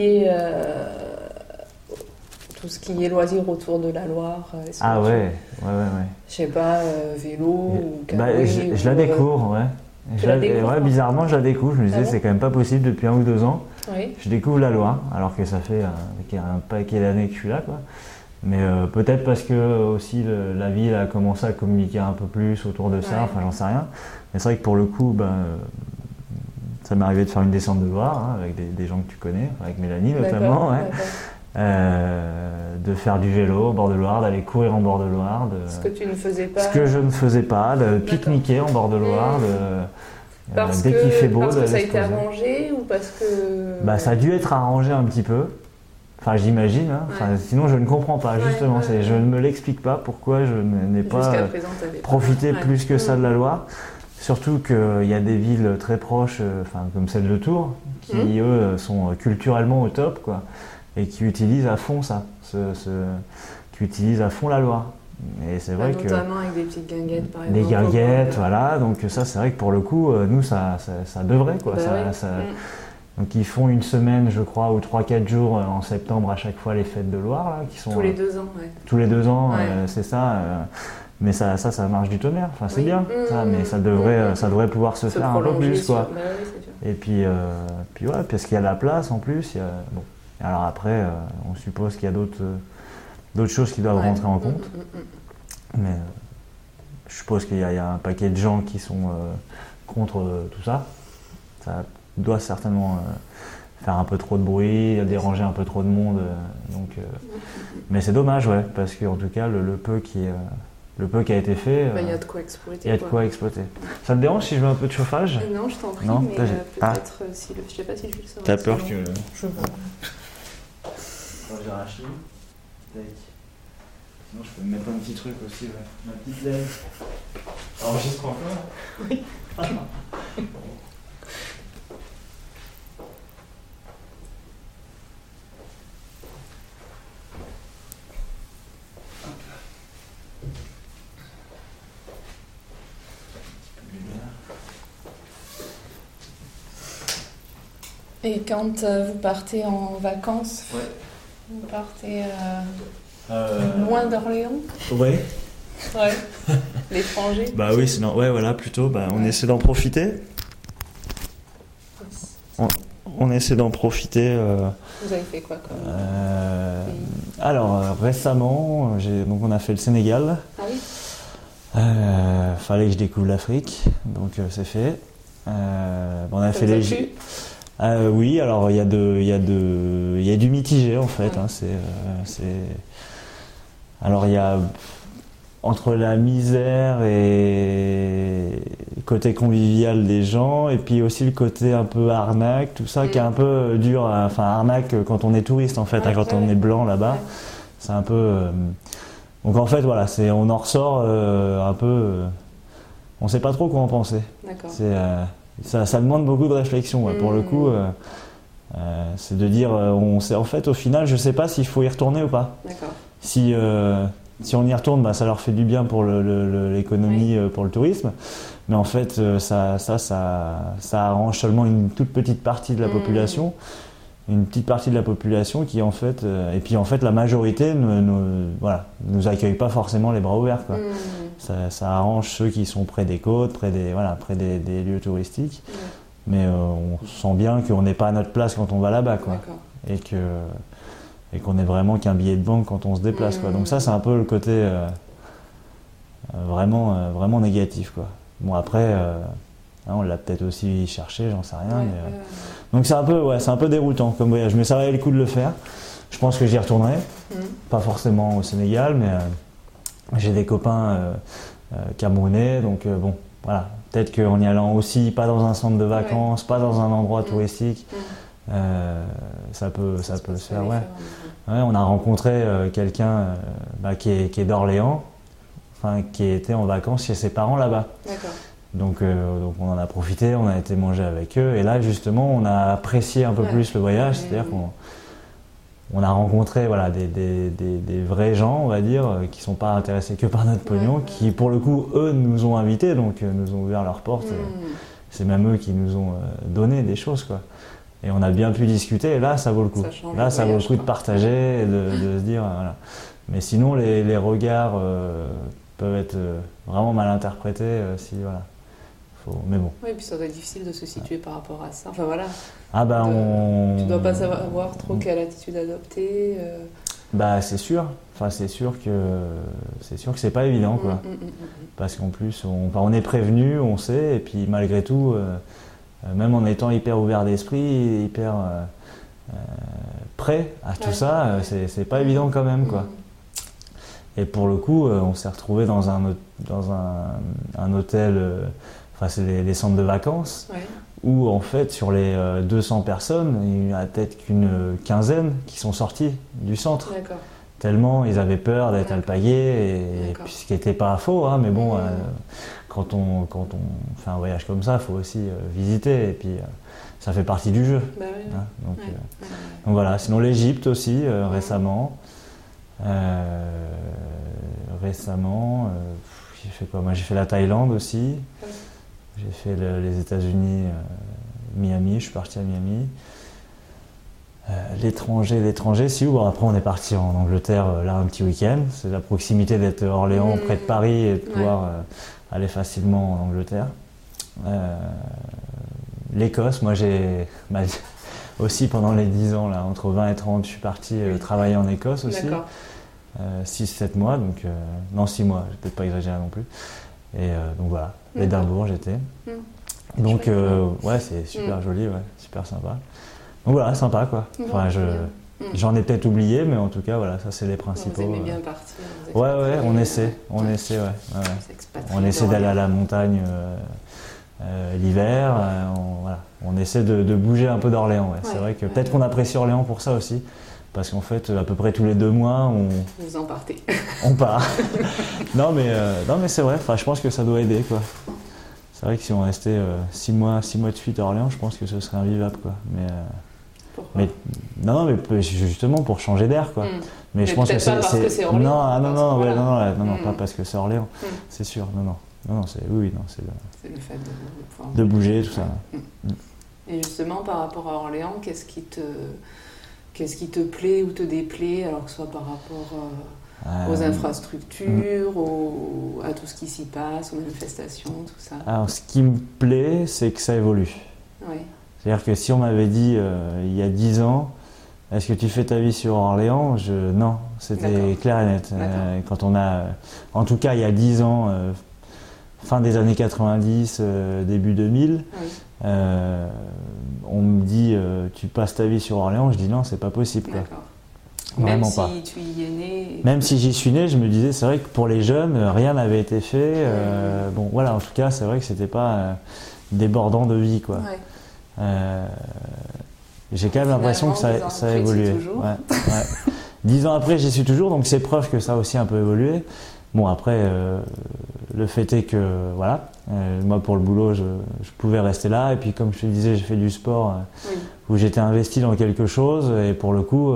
est loisirs autour de la Loire. Ah ouais. Je sais pas, vélo ou canoë. Je la découvre, ouais. Bizarrement, je la découvre. Je me disais, c'est quand même pas possible depuis 1 ou 2 ans. Oui. Je découvre la Loire, alors que ça fait un paquet d'années que je suis là, quoi. Mais peut-être parce que aussi la ville a commencé à communiquer un peu plus autour de ça, enfin j'en sais rien. Mais c'est vrai que pour le coup, ça m'est arrivé de faire une descente de Loire, hein, avec des gens que tu connais, avec Mélanie notamment. De faire du vélo au bord de Loire, d'aller courir en bord de Loire. Ce que tu ne faisais pas. Ce que je ne faisais pas, de pique-niquer en bord de Loire, dès qu'il fait beau. Parce que ça a été arrangé ou parce que... Ça a dû être arrangé un petit peu. Enfin, j'imagine. Hein. Sinon, je ne comprends pas, justement. Je ne me l'explique pas pourquoi je n'ai pas profité plus que ça de la Loire. Surtout qu'il y a des villes très proches, comme celle de Tours, qui, eux, sont culturellement au top, quoi. Et qui utilisent à fond ça, qui utilisent à fond la Loire. Et c'est vrai notamment avec des petites guinguettes, par exemple. Des guinguettes, voilà. Donc ça, c'est vrai que pour le coup, nous, ça devrait, quoi. Donc ils font une semaine, je crois, ou 3-4 jours en septembre à chaque fois les fêtes de Loire, là, qui sont tous les 2 ans, Tous les 2 ans, c'est ça. Mais ça marche du tonnerre. Enfin, c'est bien. Mais ça devrait pouvoir se faire un peu plus, quoi. Et puis parce qu'il y a la place en plus. Alors après, on suppose qu'il y a d'autres choses qui doivent rentrer en compte. Mais je suppose qu'il y a un paquet de gens qui sont contre tout ça. Ça doit certainement faire un peu trop de bruit, déranger un peu trop de monde. Mais c'est dommage, parce qu'en tout cas, le peu qui a été fait, il y a de quoi exploiter. Il y a de quoi exploiter. Ça te dérange si je mets un peu de chauffage? Non, je t'en prie, mais peut-être je sais pas si je vais le savoir. T'as peur que... Je vois. Quand j'ai arraché, sinon je peux me mettre un petit truc aussi, ma petite lèvre. Enregistre encore? Oui. Et quand vous partez en vacances, vous partez loin d'Orléans? Oui. L'étranger? Oui, sinon, voilà, plutôt. On essaie d'en profiter. On essaie d'en profiter. Vous avez fait quoi comme alors, récemment, donc on a fait le Sénégal. Ah oui? Fallait que je découvre l'Afrique, donc c'est fait. On a fait les... oui, alors il y a du mitigé en fait. Hein, alors il y a entre la misère et le côté convivial des gens, et puis aussi le côté un peu arnaque, tout ça qui est un peu dur. Arnaque quand on est touriste en fait, quand on est blanc là-bas, c'est un peu. Donc en fait voilà, on en ressort un peu. On sait pas trop quoi en penser. D'accord. Ça demande beaucoup de réflexion pour le coup. C'est de dire, en fait, au final, je sais pas s'il faut y retourner ou pas. D'accord. Si on y retourne, ça leur fait du bien pour l'économie, pour le tourisme. Mais en fait, ça arrange seulement une toute petite partie de la population. Une petite partie de la population qui en fait, et puis en fait la majorité nous accueille pas forcément les bras ouverts, quoi. Ça arrange ceux qui sont près des côtes, près des lieux touristiques. mais on sent bien qu'on n'est pas à notre place quand on va là-bas, quoi. Et qu'on n'est vraiment qu'un billet de banque quand on se déplace, quoi. Donc ça, c'est un peu le côté vraiment négatif, quoi. Bon, après, on l'a peut-être aussi cherché, j'en sais rien. Donc c'est un peu déroutant comme voyage, mais ça valait le coup de le faire. Je pense que j'y retournerai, pas forcément au Sénégal, mais j'ai des copains camerounais, donc bon, voilà. Peut-être qu'en y allant aussi, pas dans un centre de vacances, pas dans un endroit touristique, ça peut se faire. On a rencontré quelqu'un qui est d'Orléans, qui était en vacances chez ses parents là-bas. Donc on en a profité, on a été manger avec eux, et là justement on a apprécié un peu plus le voyage, c'est-à-dire qu'on a rencontré des vrais gens, on va dire, qui ne sont pas intéressés que par notre pognon, qui pour le coup eux nous ont invités, donc nous ont ouvert leurs portes, c'est même eux qui nous ont donné des choses, quoi. Et on a bien pu discuter, et là ça vaut le coup. Là ça vaut le coup de partager et de se dire, voilà. Mais sinon les regards peuvent être vraiment mal interprétés si voilà. Mais bon. Oui, et puis ça doit être difficile de se situer par rapport à ça. Enfin voilà. Tu dois pas savoir trop quelle attitude adopter. C'est sûr. Enfin c'est sûr que c'est pas évident, quoi. Parce qu'en plus on est prévenu, on sait, et puis malgré tout, même en étant hyper ouvert d'esprit, hyper prêt à tout ça, c'est pas évident quand même, quoi. Et pour le coup, on s'est retrouvé dans un hôtel. C'est les centres de vacances, où en fait sur les 200 personnes, il y en a peut-être qu'une quinzaine qui sont sorties du centre. Tellement ils avaient peur d'être alpagués, et puis ce qui n'était pas faux, mais bon, quand on fait un voyage comme ça, il faut aussi visiter, et puis ça fait partie du jeu. Donc voilà, sinon l'Égypte aussi, récemment. J'ai fait quoi ? Moi j'ai fait la Thaïlande aussi. J'ai fait les États-Unis, Miami, je suis parti à Miami. L'étranger, si, bon, après on est parti en Angleterre, là un petit week-end. C'est la proximité d'être à Orléans, près de Paris, et de pouvoir aller facilement en Angleterre. L'Écosse, moi j'ai aussi pendant les 10 ans, là, entre 20 et 30, je suis parti travailler en Écosse aussi. 6-7 mois, donc non 6 mois, j'ai peut-être pas exagéré non plus. Et donc voilà, Édimbourg j'étais. Donc c'est super joli, super sympa. Donc voilà, sympa, quoi. Enfin, j'en ai peut-être oublié, mais en tout cas voilà, ça c'est les principaux. Vous aimez bien partir. On essaie d'aller à la montagne l'hiver. On essaie de bouger un peu d'Orléans. C'est vrai que peut-être qu'on apprécie Orléans pour ça aussi. Parce qu'en fait, à peu près tous les 2 mois, Vous en partez. On part. non mais c'est vrai, je pense que ça doit aider, quoi. C'est vrai que si on restait 6 mois de suite à Orléans, je pense que ce serait invivable, quoi. Pourquoi ? Mais justement pour changer d'air, quoi. Mais je pense que c'est parce que c'est Orléans. Non, pas parce que c'est Orléans, c'est sûr. Non, c'est le fait de bouger, tout ça. Et justement, par rapport à Orléans, qu'est-ce qui te plaît ou te déplaît, alors que ce soit par rapport aux infrastructures, à tout ce qui s'y passe, aux manifestations, tout ça? Alors, ce qui me plaît, c'est que ça évolue. C'est-à-dire que si on m'avait dit il y a 10 ans, est-ce que tu fais ta vie sur Orléans ? Non, c'était clair et net. Quand en tout cas, il y a 10 ans, fin des années 90, début 2000, on me dit tu passes ta vie sur Orléans, je dis non, c'est pas possible, quoi. Vraiment pas. Même si tu y es né. Même si j'y suis né, je me disais, c'est vrai que pour les jeunes, rien n'avait été fait. Bon, voilà, en tout cas, c'est vrai que c'était pas débordant de vie, quoi. J'ai quand même l'impression que ça a évolué. 10 ans après, j'y suis toujours, donc c'est preuve que ça a aussi un peu évolué. Bon, après, le fait est que, voilà, moi pour le boulot, je pouvais rester là. Et puis, comme je te disais, j'ai fait du sport où j'étais investi dans quelque chose. Et pour le coup,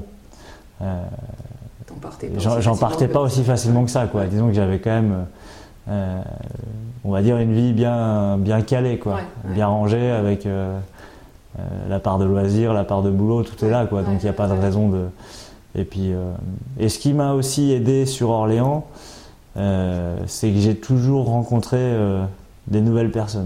j'en partais pas aussi facilement que ça, quoi. Disons que j'avais quand même, on va dire, une vie bien calée, quoi. Bien rangée avec la part de loisirs, la part de boulot, tout est là, quoi. Donc, il n'y a pas de raison de... Et puis, et ce qui m'a aussi aidé sur Orléans, c'est que j'ai toujours rencontré des nouvelles personnes.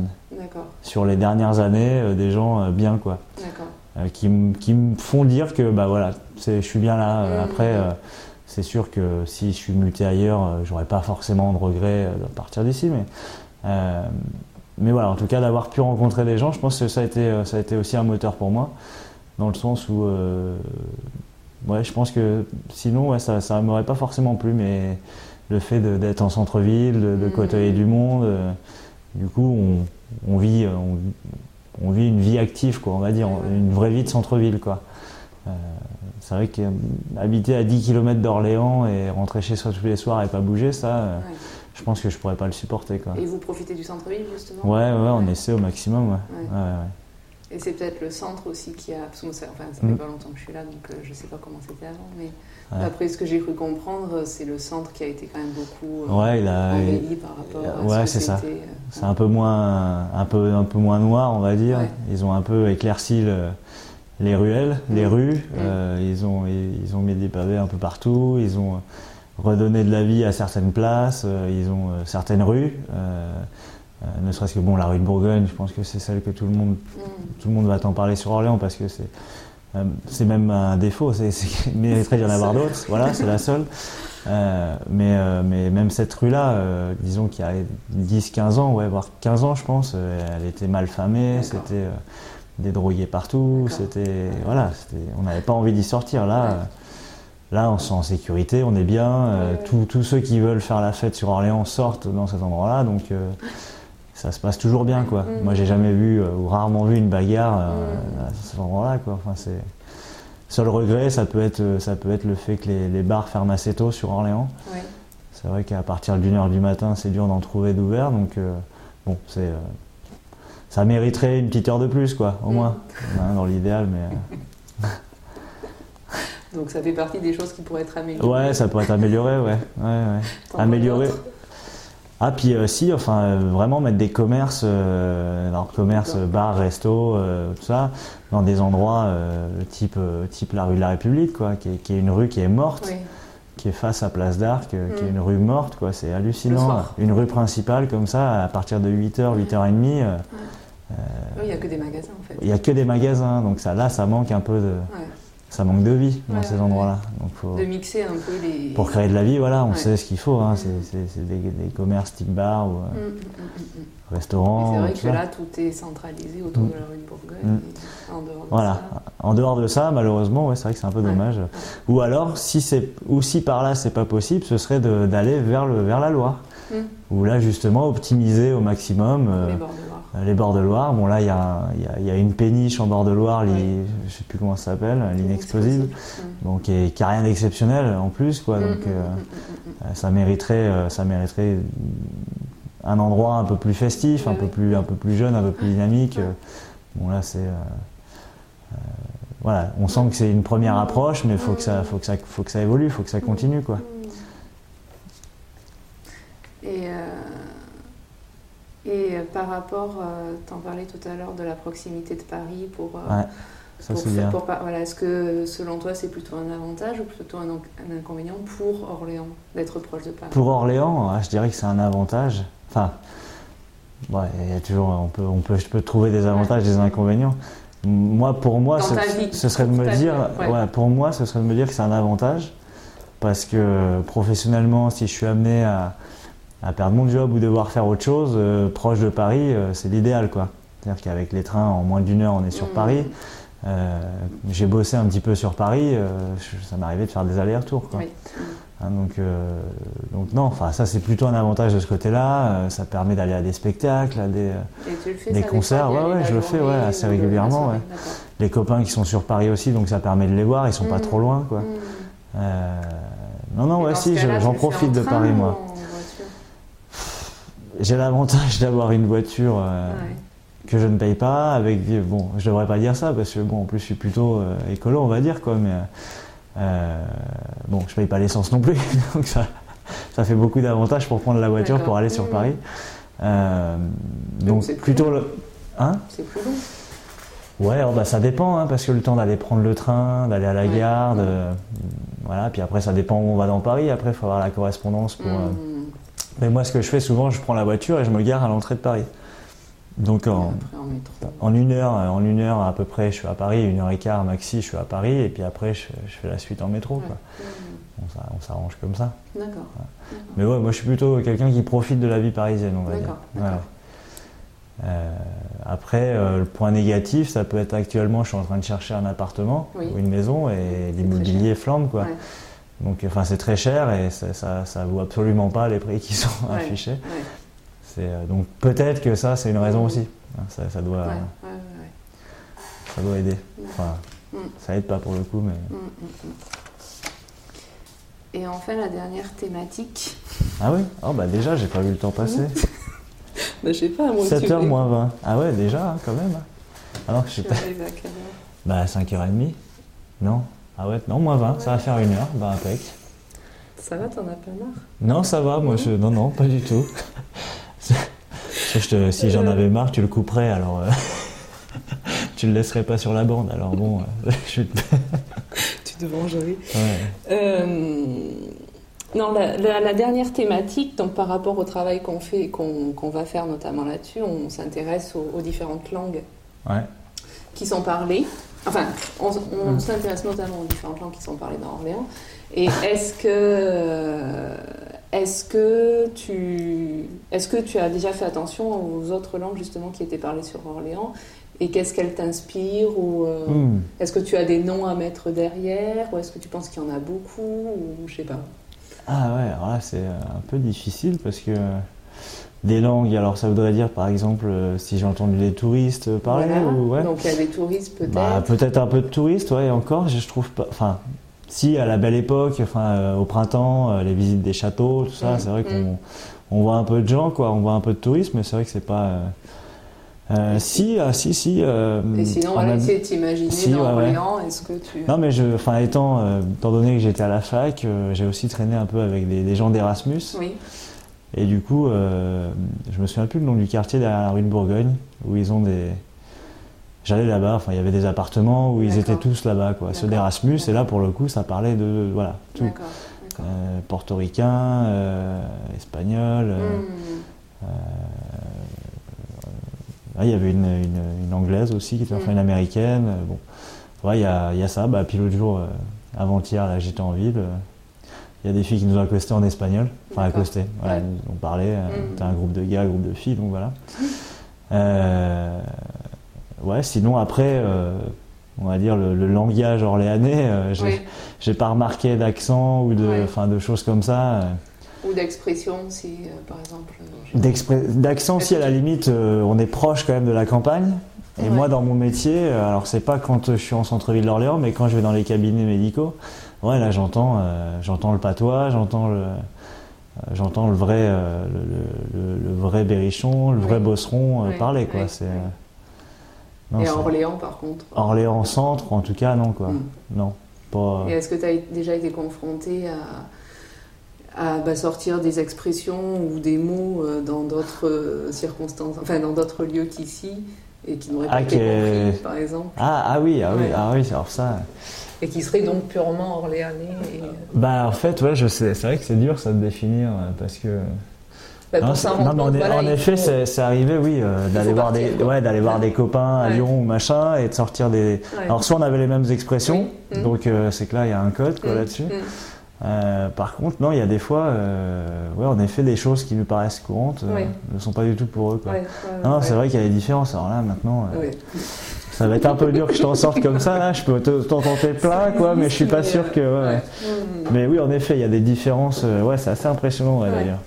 sur les dernières années, des gens bien, quoi. Qui me font dire que bah voilà, je suis bien là. Après, c'est sûr que si je suis muté ailleurs, j'aurais pas forcément de regrets de partir d'ici, mais voilà, en tout cas d'avoir pu rencontrer des gens, je pense que ça a été aussi un moteur pour moi, dans le sens où ouais, je pense que sinon ouais, ça m'aurait pas forcément plu, mais le fait d'être en centre-ville, de côtoyer du monde, du coup on vit une vie active, quoi, on va dire, une vraie vie de centre-ville, quoi. C'est vrai qu'habiter à 10 km d'Orléans et rentrer chez soi tous les soirs et pas bouger, ça, je pense que je pourrais pas le supporter, quoi. Et vous profitez du centre-ville, justement ? Ouais, on essaie au maximum, ouais. Et c'est peut-être le centre aussi qui a... Parce que ça fait pas longtemps que je suis là, donc je sais pas comment c'était avant, mais d'après ce que j'ai cru comprendre, c'est le centre qui a été quand même beaucoup embelli par rapport à c'est ça. C'est un peu moins noir, on va dire. Ils ont un peu éclairci les ruelles, les rues. Ils ont mis des pavés un peu partout. Ils ont redonné de la vie à certaines places. Ils ont certaines rues. Ne serait-ce que la rue de Bourgogne, je pense que c'est celle que tout le monde va t'en parler sur Orléans, parce que c'est même un défaut, il mériterait d'y en avoir d'autres, voilà, c'est la seule. Mais même cette rue-là, disons qu'il y a 10-15 ans, voire 15 ans je pense, elle était mal famée, c'était des drogués partout, on n'avait pas envie d'y sortir. Là, on se sent en sécurité, on est bien, tous ceux qui veulent faire la fête sur Orléans sortent dans cet endroit-là, donc ça se passe toujours bien, quoi. Moi, j'ai jamais vu ou rarement vu une bagarre à cet endroit-là, quoi. Enfin, seul regret, ça peut être le fait que les bars ferment assez tôt sur Orléans. C'est vrai qu'à partir d'1h du matin, c'est dur d'en trouver d'ouverts, donc ça mériterait une petite heure de plus, quoi, au moins, dans l'idéal, mais. Donc ça fait partie des choses qui pourraient être améliorées. Ouais, ça pourrait être amélioré, Amélioré. Ah, puis vraiment mettre des commerces, bars, restos, tout ça, dans des endroits type la rue de la République, quoi, qui est une rue qui est morte, qui est face à Place d'Arc, qui est une rue morte, quoi, c'est hallucinant. Une rue principale comme ça, à partir de 8h, 8h30. Il n'y a que des magasins, en fait. Il n'y a que des magasins, donc ça manque un peu de... Ça manque de vie dans ces endroits-là. Donc faut, de mixer un peu les... Pour créer de la vie, voilà, on sait ce qu'il faut. Hein. C'est des commerces type bar ou restaurant. C'est vrai que là, tout est centralisé autour de la rue de Bourgogne. En dehors de ça. En dehors de ça, malheureusement, c'est vrai que c'est un peu dommage. Ou alors, si par là, c'est pas possible, ce serait d'aller vers la Loire. Où là, justement, optimiser au maximum les bords de Loire. Bon, là, il y a une péniche en bord de Loire, je ne sais plus comment ça s'appelle, l'inexplosible, donc qui n'a rien d'exceptionnel en plus, quoi. Donc, ça mériterait un endroit un peu plus festif, un peu plus jeune, un peu plus dynamique. Bon, là, voilà, on sent que c'est une première approche, mais faut que ça évolue, faut que ça continue, quoi. Et par rapport, tu en parlais tout à l'heure de la proximité de Paris est-ce que selon toi c'est plutôt un avantage ou plutôt un inconvénient pour Orléans d'être proche de Paris ? Pour Orléans, je dirais que c'est un avantage. Enfin, il y a toujours, je peux trouver des avantages et des inconvénients. Pour moi, ce serait de me dire que c'est un avantage, parce que professionnellement, si je suis amené à perdre mon job ou devoir faire autre chose, proche de Paris, c'est l'idéal, quoi. C'est-à-dire qu'avec les trains, en moins d'1 heure, on est sur Paris. J'ai bossé un petit peu sur Paris, ça m'arrivait de faire des allers-retours, quoi. Donc non, ça c'est plutôt un avantage de ce côté-là. Ça permet d'aller à des spectacles, à des concerts. Je le fais assez régulièrement. Les copains qui sont sur Paris aussi, donc ça permet de les voir, ils sont pas trop loin, quoi. J'en profite de Paris, moi. J'ai l'avantage d'avoir une voiture que je ne paye pas, je devrais pas dire ça parce que en plus je suis plutôt écolo, on va dire, quoi, mais je paye pas l'essence non plus, donc ça fait beaucoup d'avantages pour prendre la voiture pour aller sur Paris. Donc c'est plutôt c'est plus long. Ça dépend, parce que le temps d'aller prendre le train, d'aller à la gare, puis après ça dépend où on va dans Paris, après il faut avoir la correspondance pour... Mais moi, ce que je fais souvent, je prends la voiture et je me gare à l'entrée de Paris. Donc en une heure à peu près, je suis à Paris, 1h15 maxi, je suis à Paris, et puis après je fais la suite en métro. Quoi. On s'arrange comme ça. D'accord. Mais ouais, moi je suis plutôt quelqu'un qui profite de la vie parisienne, on va dire. Après, le point négatif, ça peut être actuellement, je suis en train de chercher un appartement ou une maison, et l'immobilier flambe, quoi. Ouais. Donc, enfin, c'est très cher et ça vaut absolument pas les prix qui sont affichés. Ouais. Donc peut-être que ça, c'est une raison aussi. Ça doit aider. Enfin, ça aide pas pour le coup, mais. Et enfin, la dernière thématique. Ah oui. Oh bah déjà, j'ai pas vu le temps passer. Bah, je sais pas, moi 7h moins 20. Ah ouais, déjà, hein, quand même. Alors que je sais pas. Bah 5h30. Non. Ah ouais, non, moins 20, ça va faire 1h. Bah impec. Ça va, t'en as pas marre? Non, ça va, moi non, pas du tout. Si j'en avais marre, tu le couperais, alors tu le laisserais pas sur la bande, alors bon, tu te vengerais. Ouais. Non, la dernière thématique, donc par rapport au travail qu'on fait et qu'on va faire notamment là-dessus, on s'intéresse aux différentes langues qui sont parlées. Enfin, on s'intéresse notamment aux différentes langues qui sont parlées dans Orléans. Et est-ce que tu as déjà fait attention aux autres langues justement qui étaient parlées sur Orléans? Et qu'est-ce qu'elles t'inspirent? Ou est-ce que tu as des noms à mettre derrière? Ou est-ce que tu penses qu'il y en a beaucoup? Ou je sais pas. Ah ouais, alors là c'est un peu difficile parce que des langues, alors ça voudrait dire par exemple si j'ai entendu les touristes parler ou donc il y a des touristes peut-être. Bah, peut-être un peu de touristes, ouais, et encore je trouve pas. Enfin, si à la belle époque, au printemps, les visites des châteaux, tout ça, c'est vrai qu'on voit un peu de gens, quoi, on voit un peu de tourisme, mais c'est vrai que c'est pas. Si. Et sinon, on va essayer de t'imaginer dans Orléans, est-ce que tu... Non, mais étant donné que j'étais à la fac, j'ai aussi traîné un peu avec des gens d'Erasmus. Oui. Et du coup, je me souviens plus le nom du quartier derrière la rue de Bourgogne, où ils ont des... J'allais là-bas, enfin, il y avait des appartements où ils étaient tous là-bas, quoi. Ceux d'Erasmus, et là, pour le coup, ça parlait de... Voilà, tout. Portoricain, espagnol... il y avait une anglaise aussi, qui était enfin une américaine. Bon, ouais, il y a ça. Bah, puis l'autre jour, avant-hier, là, j'étais en ville. Il y a des filles qui nous ont accosté en espagnol. Enfin, accosté. Voilà, ils nous ont parlé. C'était un groupe de gars, un groupe de filles, donc voilà. Ouais, sinon après, on va dire le langage orléanais, j'ai pas remarqué d'accent ou de choses comme ça. Ou d'expression, si par exemple. D'accent, si à la limite, on est proche quand même de la campagne. Et moi, dans mon métier, alors c'est pas quand je suis en centre-ville d'Orléans, mais quand je vais dans les cabinets médicaux, ouais, là j'entends le patois, j'entends le vrai, le vrai berrichon, le vrai bosseron parler, quoi. Non, et à Orléans, par contre. Orléans centre, en tout cas, non, quoi. Non, pas. Et est-ce que tu as déjà été confronté à sortir des expressions ou des mots dans d'autres circonstances, enfin dans d'autres lieux qu'ici, et qui n'auraient pas été compris, par exemple? Oui, alors ça... Et qui serait donc purement orléanais Bah en fait, ouais, je sais, c'est vrai que c'est dur ça de définir, parce que... en effet, c'est arrivé, oui, d'aller voir des copains à Lyon ou machin, et de sortir des... Alors soit on avait les mêmes expressions, donc c'est que là il y a un code là-dessus. Par contre, non, il y a des fois, en effet, des choses qui nous paraissent courantes ne sont pas du tout pour eux, quoi. Non, c'est vrai qu'il y a des différences. Alors là, maintenant, ça va être un peu dur que je t'en sorte comme ça. Là, je peux t'en tenter plein, quoi, mais je suis pas sûr que. Mais oui, en effet, il y a des différences. C'est assez impressionnant, d'ailleurs.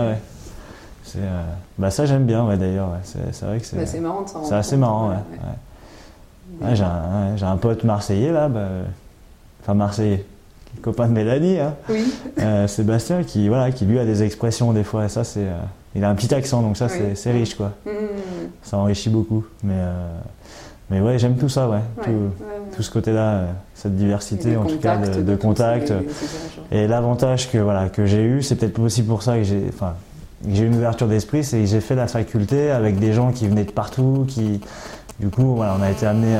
Ça, j'aime bien, d'ailleurs. C'est vrai que c'est. C'est marrant de s'en rendre compte. C'est assez marrant, j'ai un pote marseillais là, enfin marseillais. Copain de Mélanie, Sébastien, qui lui a des expressions des fois, et ça il a un petit accent, donc ça c'est riche, quoi. Ça enrichit beaucoup, mais ouais, j'aime tout ça, tout ce côté-là, cette diversité en tout cas de contact. Et l'avantage que j'ai eu, c'est peut-être aussi pour ça que j'ai eu une ouverture d'esprit, c'est que j'ai fait la faculté avec des gens qui venaient de partout, qui du coup on a été amenés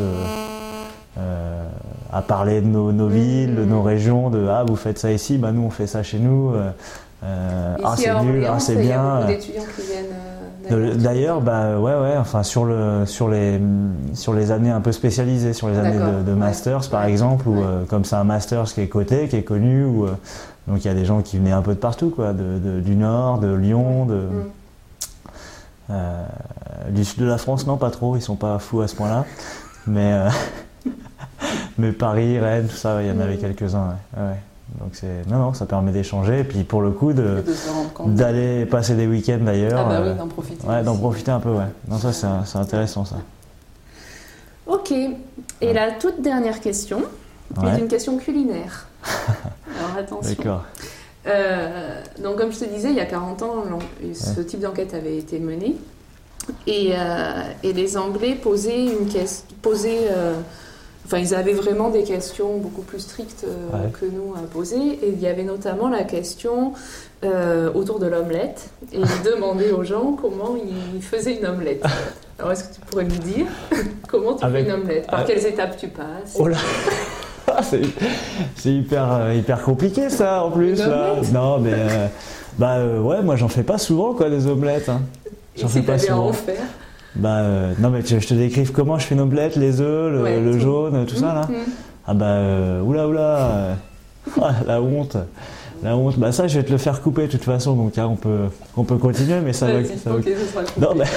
à parler de nos villes, de nos régions, de vous faites ça ici, nous on fait ça chez nous, c'est nul, c'est bien. Il y a beaucoup d'étudiants qui viennent D'ailleurs, enfin sur les années un peu spécialisées, sur les années de masters par exemple, ou comme c'est un masters qui est coté, qui est connu, donc il y a des gens qui venaient un peu de partout, quoi, du Nord, de Lyon, du sud de la France, non pas trop, ils sont pas fous à ce point-là, mais Paris, Rennes, tout ça, il y en avait quelques-uns. Ouais. Donc ça permet d'échanger et puis pour le coup d'aller passer des week-ends d'ailleurs. D'en profiter. D'en profiter un peu, ouais. Non, ça c'est intéressant ça. Ok. Et la toute dernière question est une question culinaire. Alors attention. D'accord. Donc comme je te disais, il y a 40 ans, ce type d'enquête avait été menée et les Anglais posaient une question. Enfin, ils avaient vraiment des questions beaucoup plus strictes que nous à poser. Et il y avait notamment la question autour de l'omelette. Et ils demandaient aux gens comment ils faisaient une omelette. Alors, est-ce que tu pourrais nous dire comment tu fais une omelette? Par quelles étapes tu passes? Oh là c'est hyper compliqué ça en plus. Là. Non, mais moi j'en fais pas souvent quoi, des omelettes. Hein. J'en fais pas souvent. En faire non mais je te décrive comment je fais une omelette, les œufs, le jaune, tout ça là. Oula, la honte. Ça je vais te le faire couper de toute façon, donc on peut continuer, mais ça va. Non mais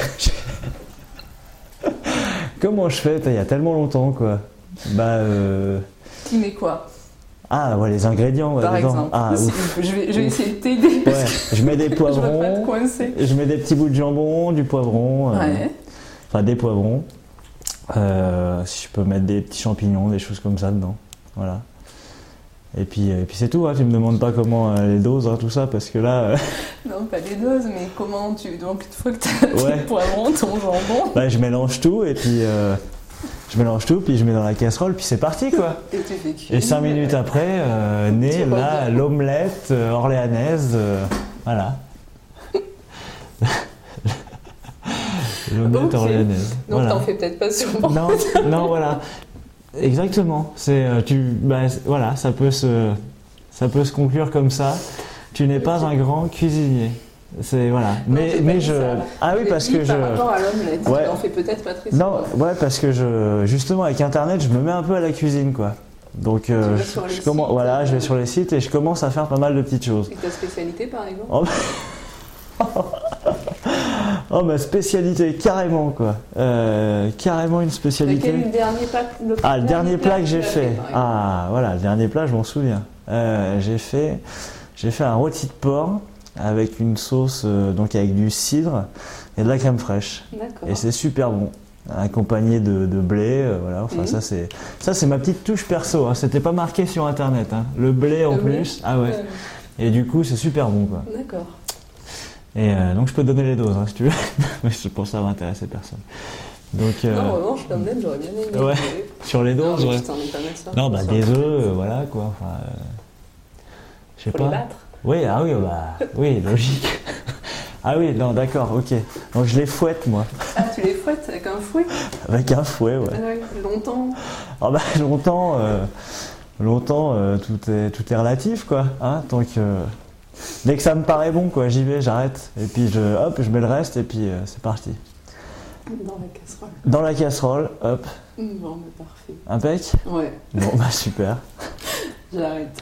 comment je fais? Il y a tellement longtemps quoi. Tu mets quoi? Les ingrédients. Par exemple. Je vais essayer de t'aider. Ouais, je mets des poivrons. Je veux pas te coincer. Je mets des petits bouts de jambon, du poivron. Enfin, des poivrons. Si je peux mettre des petits champignons, des choses comme ça dedans. Voilà. Et puis c'est tout. Hein. Tu me demandes pas comment les doses, tout ça, parce que là. Non, pas les doses, mais comment tu. Donc, une fois que tu as tes poivrons, ton jambon. Je mélange tout et puis. Puis je mets dans la casserole, puis c'est parti quoi. Et 5 minutes après, naît l'omelette orléanaise, voilà. L'omelette orléanaise. Donc t'en fais peut-être pas sûrement. Non, voilà. Exactement. Ça peut se conclure comme ça. Tu n'es pas un grand cuisinier. C'est voilà. Mais je parce que par rapport à l'omelette, tu en fais peut-être pas très souvent. Non, parce que justement avec internet, je me mets un peu à la cuisine quoi. Donc je vais sur les sites et je commence à faire pas mal de petites choses. Et ta spécialité par exemple? Ma spécialité carrément quoi. Carrément une spécialité. Quel le dernier plat que j'ai fait. Le dernier plat, je m'en souviens. J'ai fait un rôti de porc avec une sauce avec du cidre et de la crème fraîche. D'accord. Et c'est super bon, accompagné de blé. Ça c'est ma petite touche perso. Hein. C'était pas marqué sur internet. Hein. Le blé en plus. Et du coup c'est super bon quoi. D'accord. Et donc je peux te donner les doses si tu veux. Mais je pense que ça va intéresser personne. Donc, non, en revanche, l'omelette, j'aurais bien aimé. Ouais, sur les doses, non, je ai pas mettre ça. Non, des œufs, voilà quoi. Je sais pas. Les battre. Oui, oui, logique. Non, d'accord, ok. Donc je les fouette moi. Tu les fouettes avec un fouet? Avec un fouet, ouais. Longtemps? Longtemps, tout est relatif quoi. Hein, donc dès que ça me paraît bon quoi, j'y vais, j'arrête. Et puis je mets le reste et puis c'est parti. Dans la casserole. Dans la casserole, hop. Bon, mais parfait. Impec? Ouais. Bon, super. J'arrête.